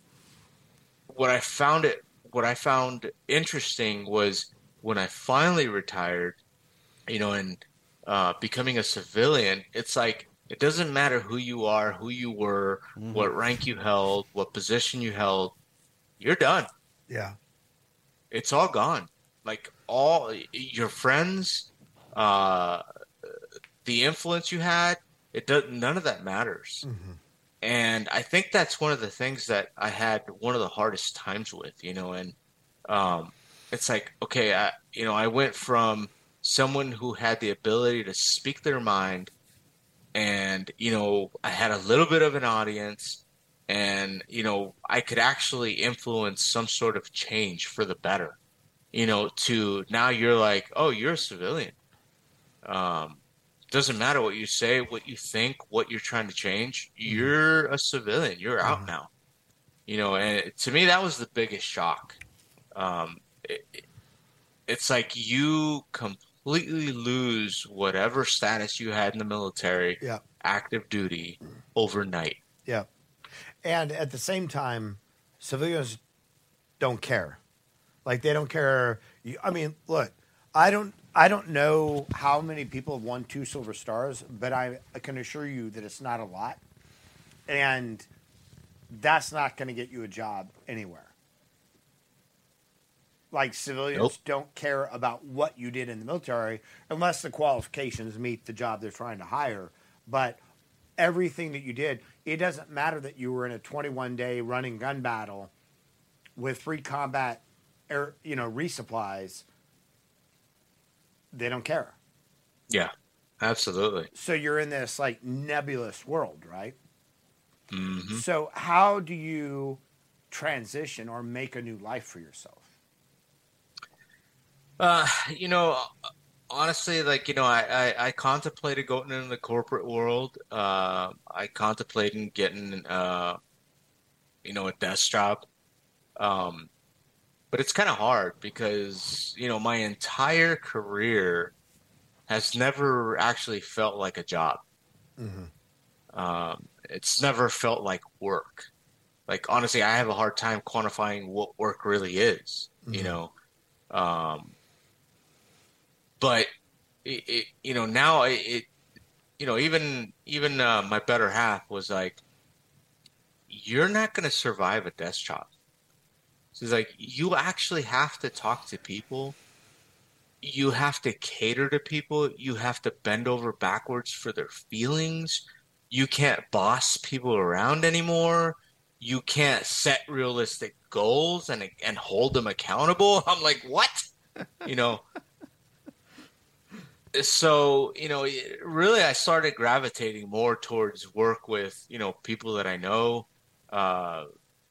what I found it, what I found interesting was when I finally retired, you know, and uh, becoming a civilian, it's like it doesn't matter who you are, who you were, mm-hmm. what rank you held, what position you held, you're done. Yeah, it's all gone. Like all your friends, uh, the influence you had, it does none of that matters. Mm-hmm. And I think that's one of the things that I had one of the hardest times with, you know, and um, it's like, okay, I, you know, I went from someone who had the ability to speak their mind and, you know, I had a little bit of an audience and, you know, I could actually influence some sort of change for the better, you know, to now you're like, oh, you're a civilian. Um, Doesn't matter what you say, what you think, what you're trying to change. You're a civilian. You're out mm-hmm. now. You know, and it, to me, that was the biggest shock. Um, it, it, it's like you completely lose whatever status you had in the military, yeah. active duty, overnight. Yeah. And at the same time, civilians don't care. Like, they don't care. I mean, look, I don't. I don't know how many people have won two silver stars, but I, I can assure you that it's not a lot. And that's not going to get you a job anywhere. Like, civilians nope. don't care about what you did in the military unless the qualifications meet the job they're trying to hire. But everything that you did, it doesn't matter that you were in a twenty-one day running gun battle with free combat air, you know, resupplies. They don't care. Yeah, absolutely. So you're in this like nebulous world, right? Mm-hmm. So how do you transition or make a new life for yourself? Uh, you know, honestly, like, you know, I, I, I contemplated going into the corporate world. Uh, I contemplated getting, uh, you know, a desk job. Um, but it's kind of hard because, you know, my entire career has never actually felt like a job. Mm-hmm. Um, it's never felt like work. Like, honestly, I have a hard time quantifying what work really is, mm-hmm. you know? Um, but it, it, you know, now it, it you know, even, even, uh, my better half was like, you're not going to survive a desk job. So it's like, you actually have to talk to people. You have to cater to people. You have to bend over backwards for their feelings. You can't boss people around anymore. You can't set realistic goals and and hold them accountable. I'm like, what? You know? So, you know, really I started gravitating more towards work with, you know, people that I know, uh,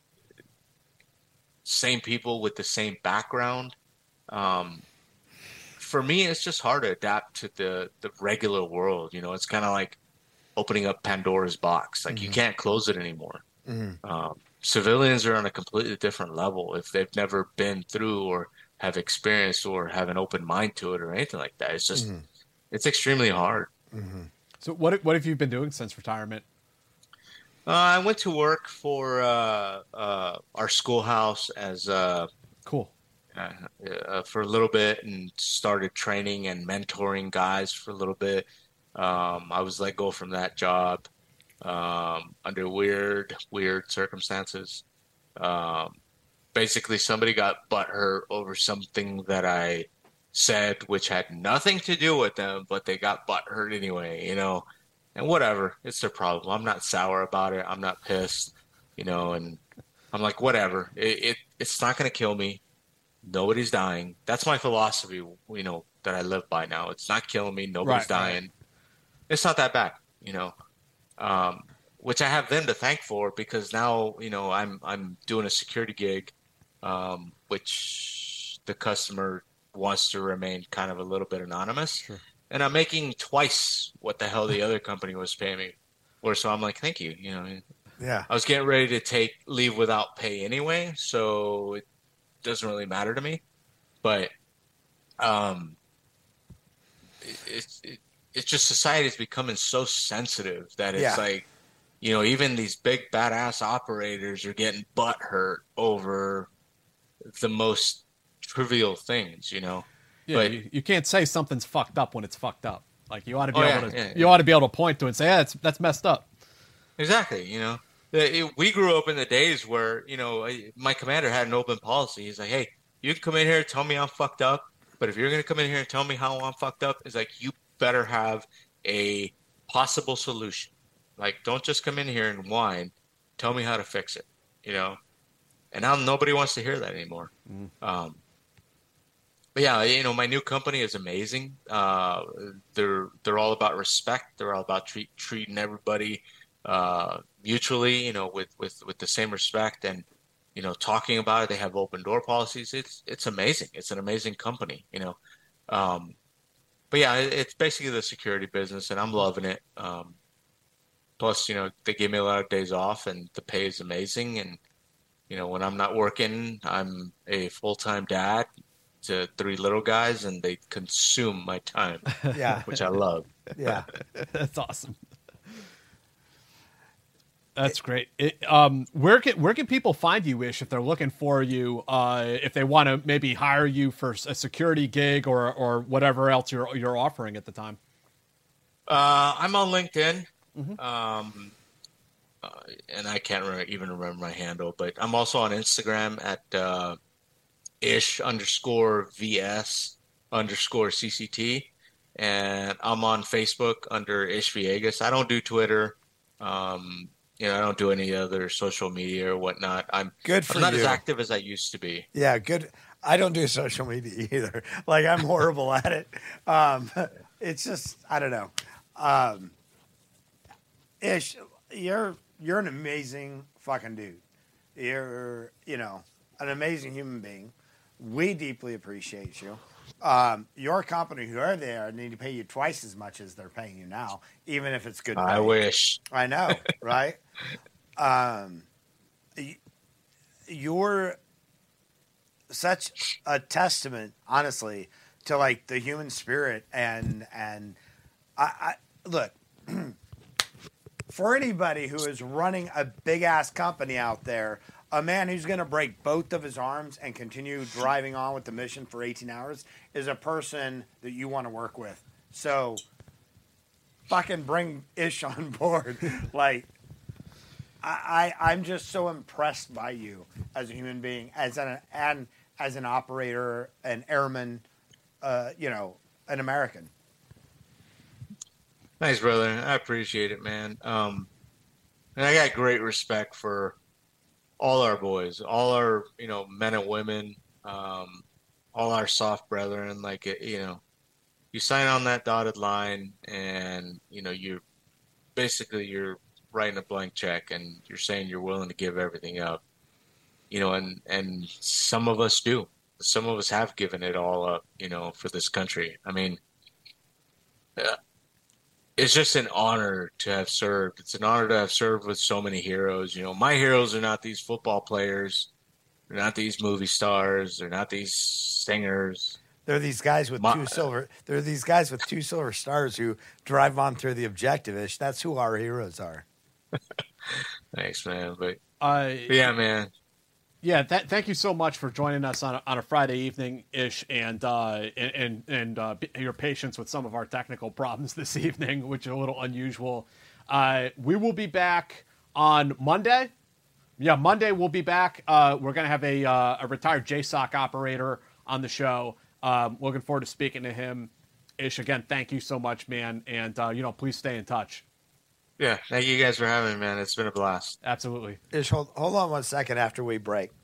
same people with the same background. Um, for me, it's just hard to adapt to the, the regular world. You know, it's kind of like opening up Pandora's box. Like, mm-hmm. you can't close it anymore. Mm-hmm. Um, civilians are on a completely different level if they've never been through or have experienced or have an open mind to it or anything like that. It's just, mm-hmm. it's extremely hard. Mm-hmm. So what, what have you been doing since retirement? Uh, I went to work for uh, uh, our schoolhouse as uh, cool uh, uh, for a little bit and started training and mentoring guys for a little bit. Um, I was let go from that job um, under weird, weird circumstances. Um, basically, somebody got butthurt over something that I said, which had nothing to do with them, but they got butthurt anyway, you know, and whatever. It's their problem. I'm not sour about it. I'm not pissed, you know, and I'm like, whatever. It, it It's not going to kill me. Nobody's dying. That's my philosophy, you know, that I live by now. It's not killing me. Nobody's right, dying. Right. It's not that bad, you know, um, which I have them to thank for because now, you know, I'm I'm doing a security gig, um, which the customer wants to remain kind of a little bit anonymous. Sure. And I'm making twice what the hell the other company was paying me. Or so I'm like, thank you. You know, yeah. I was getting ready to take leave without pay anyway, so it doesn't really matter to me. But um, it's it, it, it's just society is becoming so sensitive that it's yeah. like, you know, even these big badass operators are getting butthurt over the most trivial things, you know. Yeah, but you, you can't say something's fucked up when it's fucked up. Like you ought to be oh, able yeah, to, yeah, you yeah. ought to be able to point to it and say, "Yeah, that's that's messed up." Exactly. You know, it, we grew up in the days where you know my commander had an open policy. He's like, "Hey, you can come in here and tell me I'm fucked up, but if you're going to come in here and tell me how I'm fucked up, it's like you better have a possible solution. Like, don't just come in here and whine. Tell me how to fix it." You know, and now nobody wants to hear that anymore. Mm. Um, But yeah, you know, my new company is amazing. Uh, they're they're all about respect. They're all about treat, treating everybody uh, mutually, you know, with, with, with the same respect and, you know, talking about it. They have open door policies. It's it's amazing. It's an amazing company, you know. Um, but yeah, it's basically the security business, and I'm loving it. Um, plus, you know, they give me a lot of days off, and the pay is amazing. And you know, when I'm not working, I'm a full-time dad to three little guys, and they consume my time, yeah, which I love. Yeah, that's awesome. That's great. It, um, where can where can people find you, Ish, if they're looking for you? Uh, if they want to maybe hire you for a security gig or or whatever else you're you're offering at the time. Uh, I'm on LinkedIn, mm-hmm. um, uh, and I can't re- even remember my handle, but I'm also on Instagram at. Uh, ish underscore vs underscore cct, and I'm on Facebook under Ish Villegas. I don't do Twitter. Um, you know, I don't do any other social media or whatnot. I'm good for I'm not you. as active as I used to be. Yeah, good. I don't do social media either. Like I'm horrible at it. Um, it's just I don't know. Um, Ish, you're you're an amazing fucking dude. You're you know an amazing human being. We deeply appreciate you. Um, your company, whoever they are, need to pay you twice as much as they're paying you now, even if it's good pay. I wish. I know, right? um, you're such a testament, honestly, to like the human spirit and and I, I look for anybody who is running a big ass company out there, a man who's going to break both of his arms and continue driving on with the mission for eighteen hours is a person that you want to work with. So fucking bring Ish on board. Like, I, I, I'm just so impressed by you as a human being, as an and as an operator, an airman, uh, you know, an American. Thanks, brother. I appreciate it, man. Um, and I got great respect for all our boys, all our, you know, men and women, um, all our soft brethren. Like, you know, you sign on that dotted line and, you know, you basically you're writing a blank check and you're saying you're willing to give everything up, you know, and, and some of us do. Some of us have given it all up, you know, for this country. I mean, uh, it's just an honor to have served. It's an honor to have served with so many heroes. You know, my heroes are not these football players. They're not these movie stars. They're not these singers. They're these guys with My, two silver. They're these guys with two silver stars who drive on through the objective-ish. That's who our heroes are. Thanks, man. But, Uh, but yeah, man. Yeah, th- thank you so much for joining us on a, on a Friday evening ish, and uh, and and, and uh, your patience with some of our technical problems this evening, which are a little unusual. Uh, we will be back on Monday. Yeah, Monday we'll be back. Uh, we're gonna have a uh, a retired J SOC operator on the show. Um, looking forward to speaking to him. Ish, again, thank you so much, man, and uh, you know, please stay in touch. Yeah, thank you guys for having me, man. It's been a blast. Absolutely. Ish, hold, hold on one second after we break.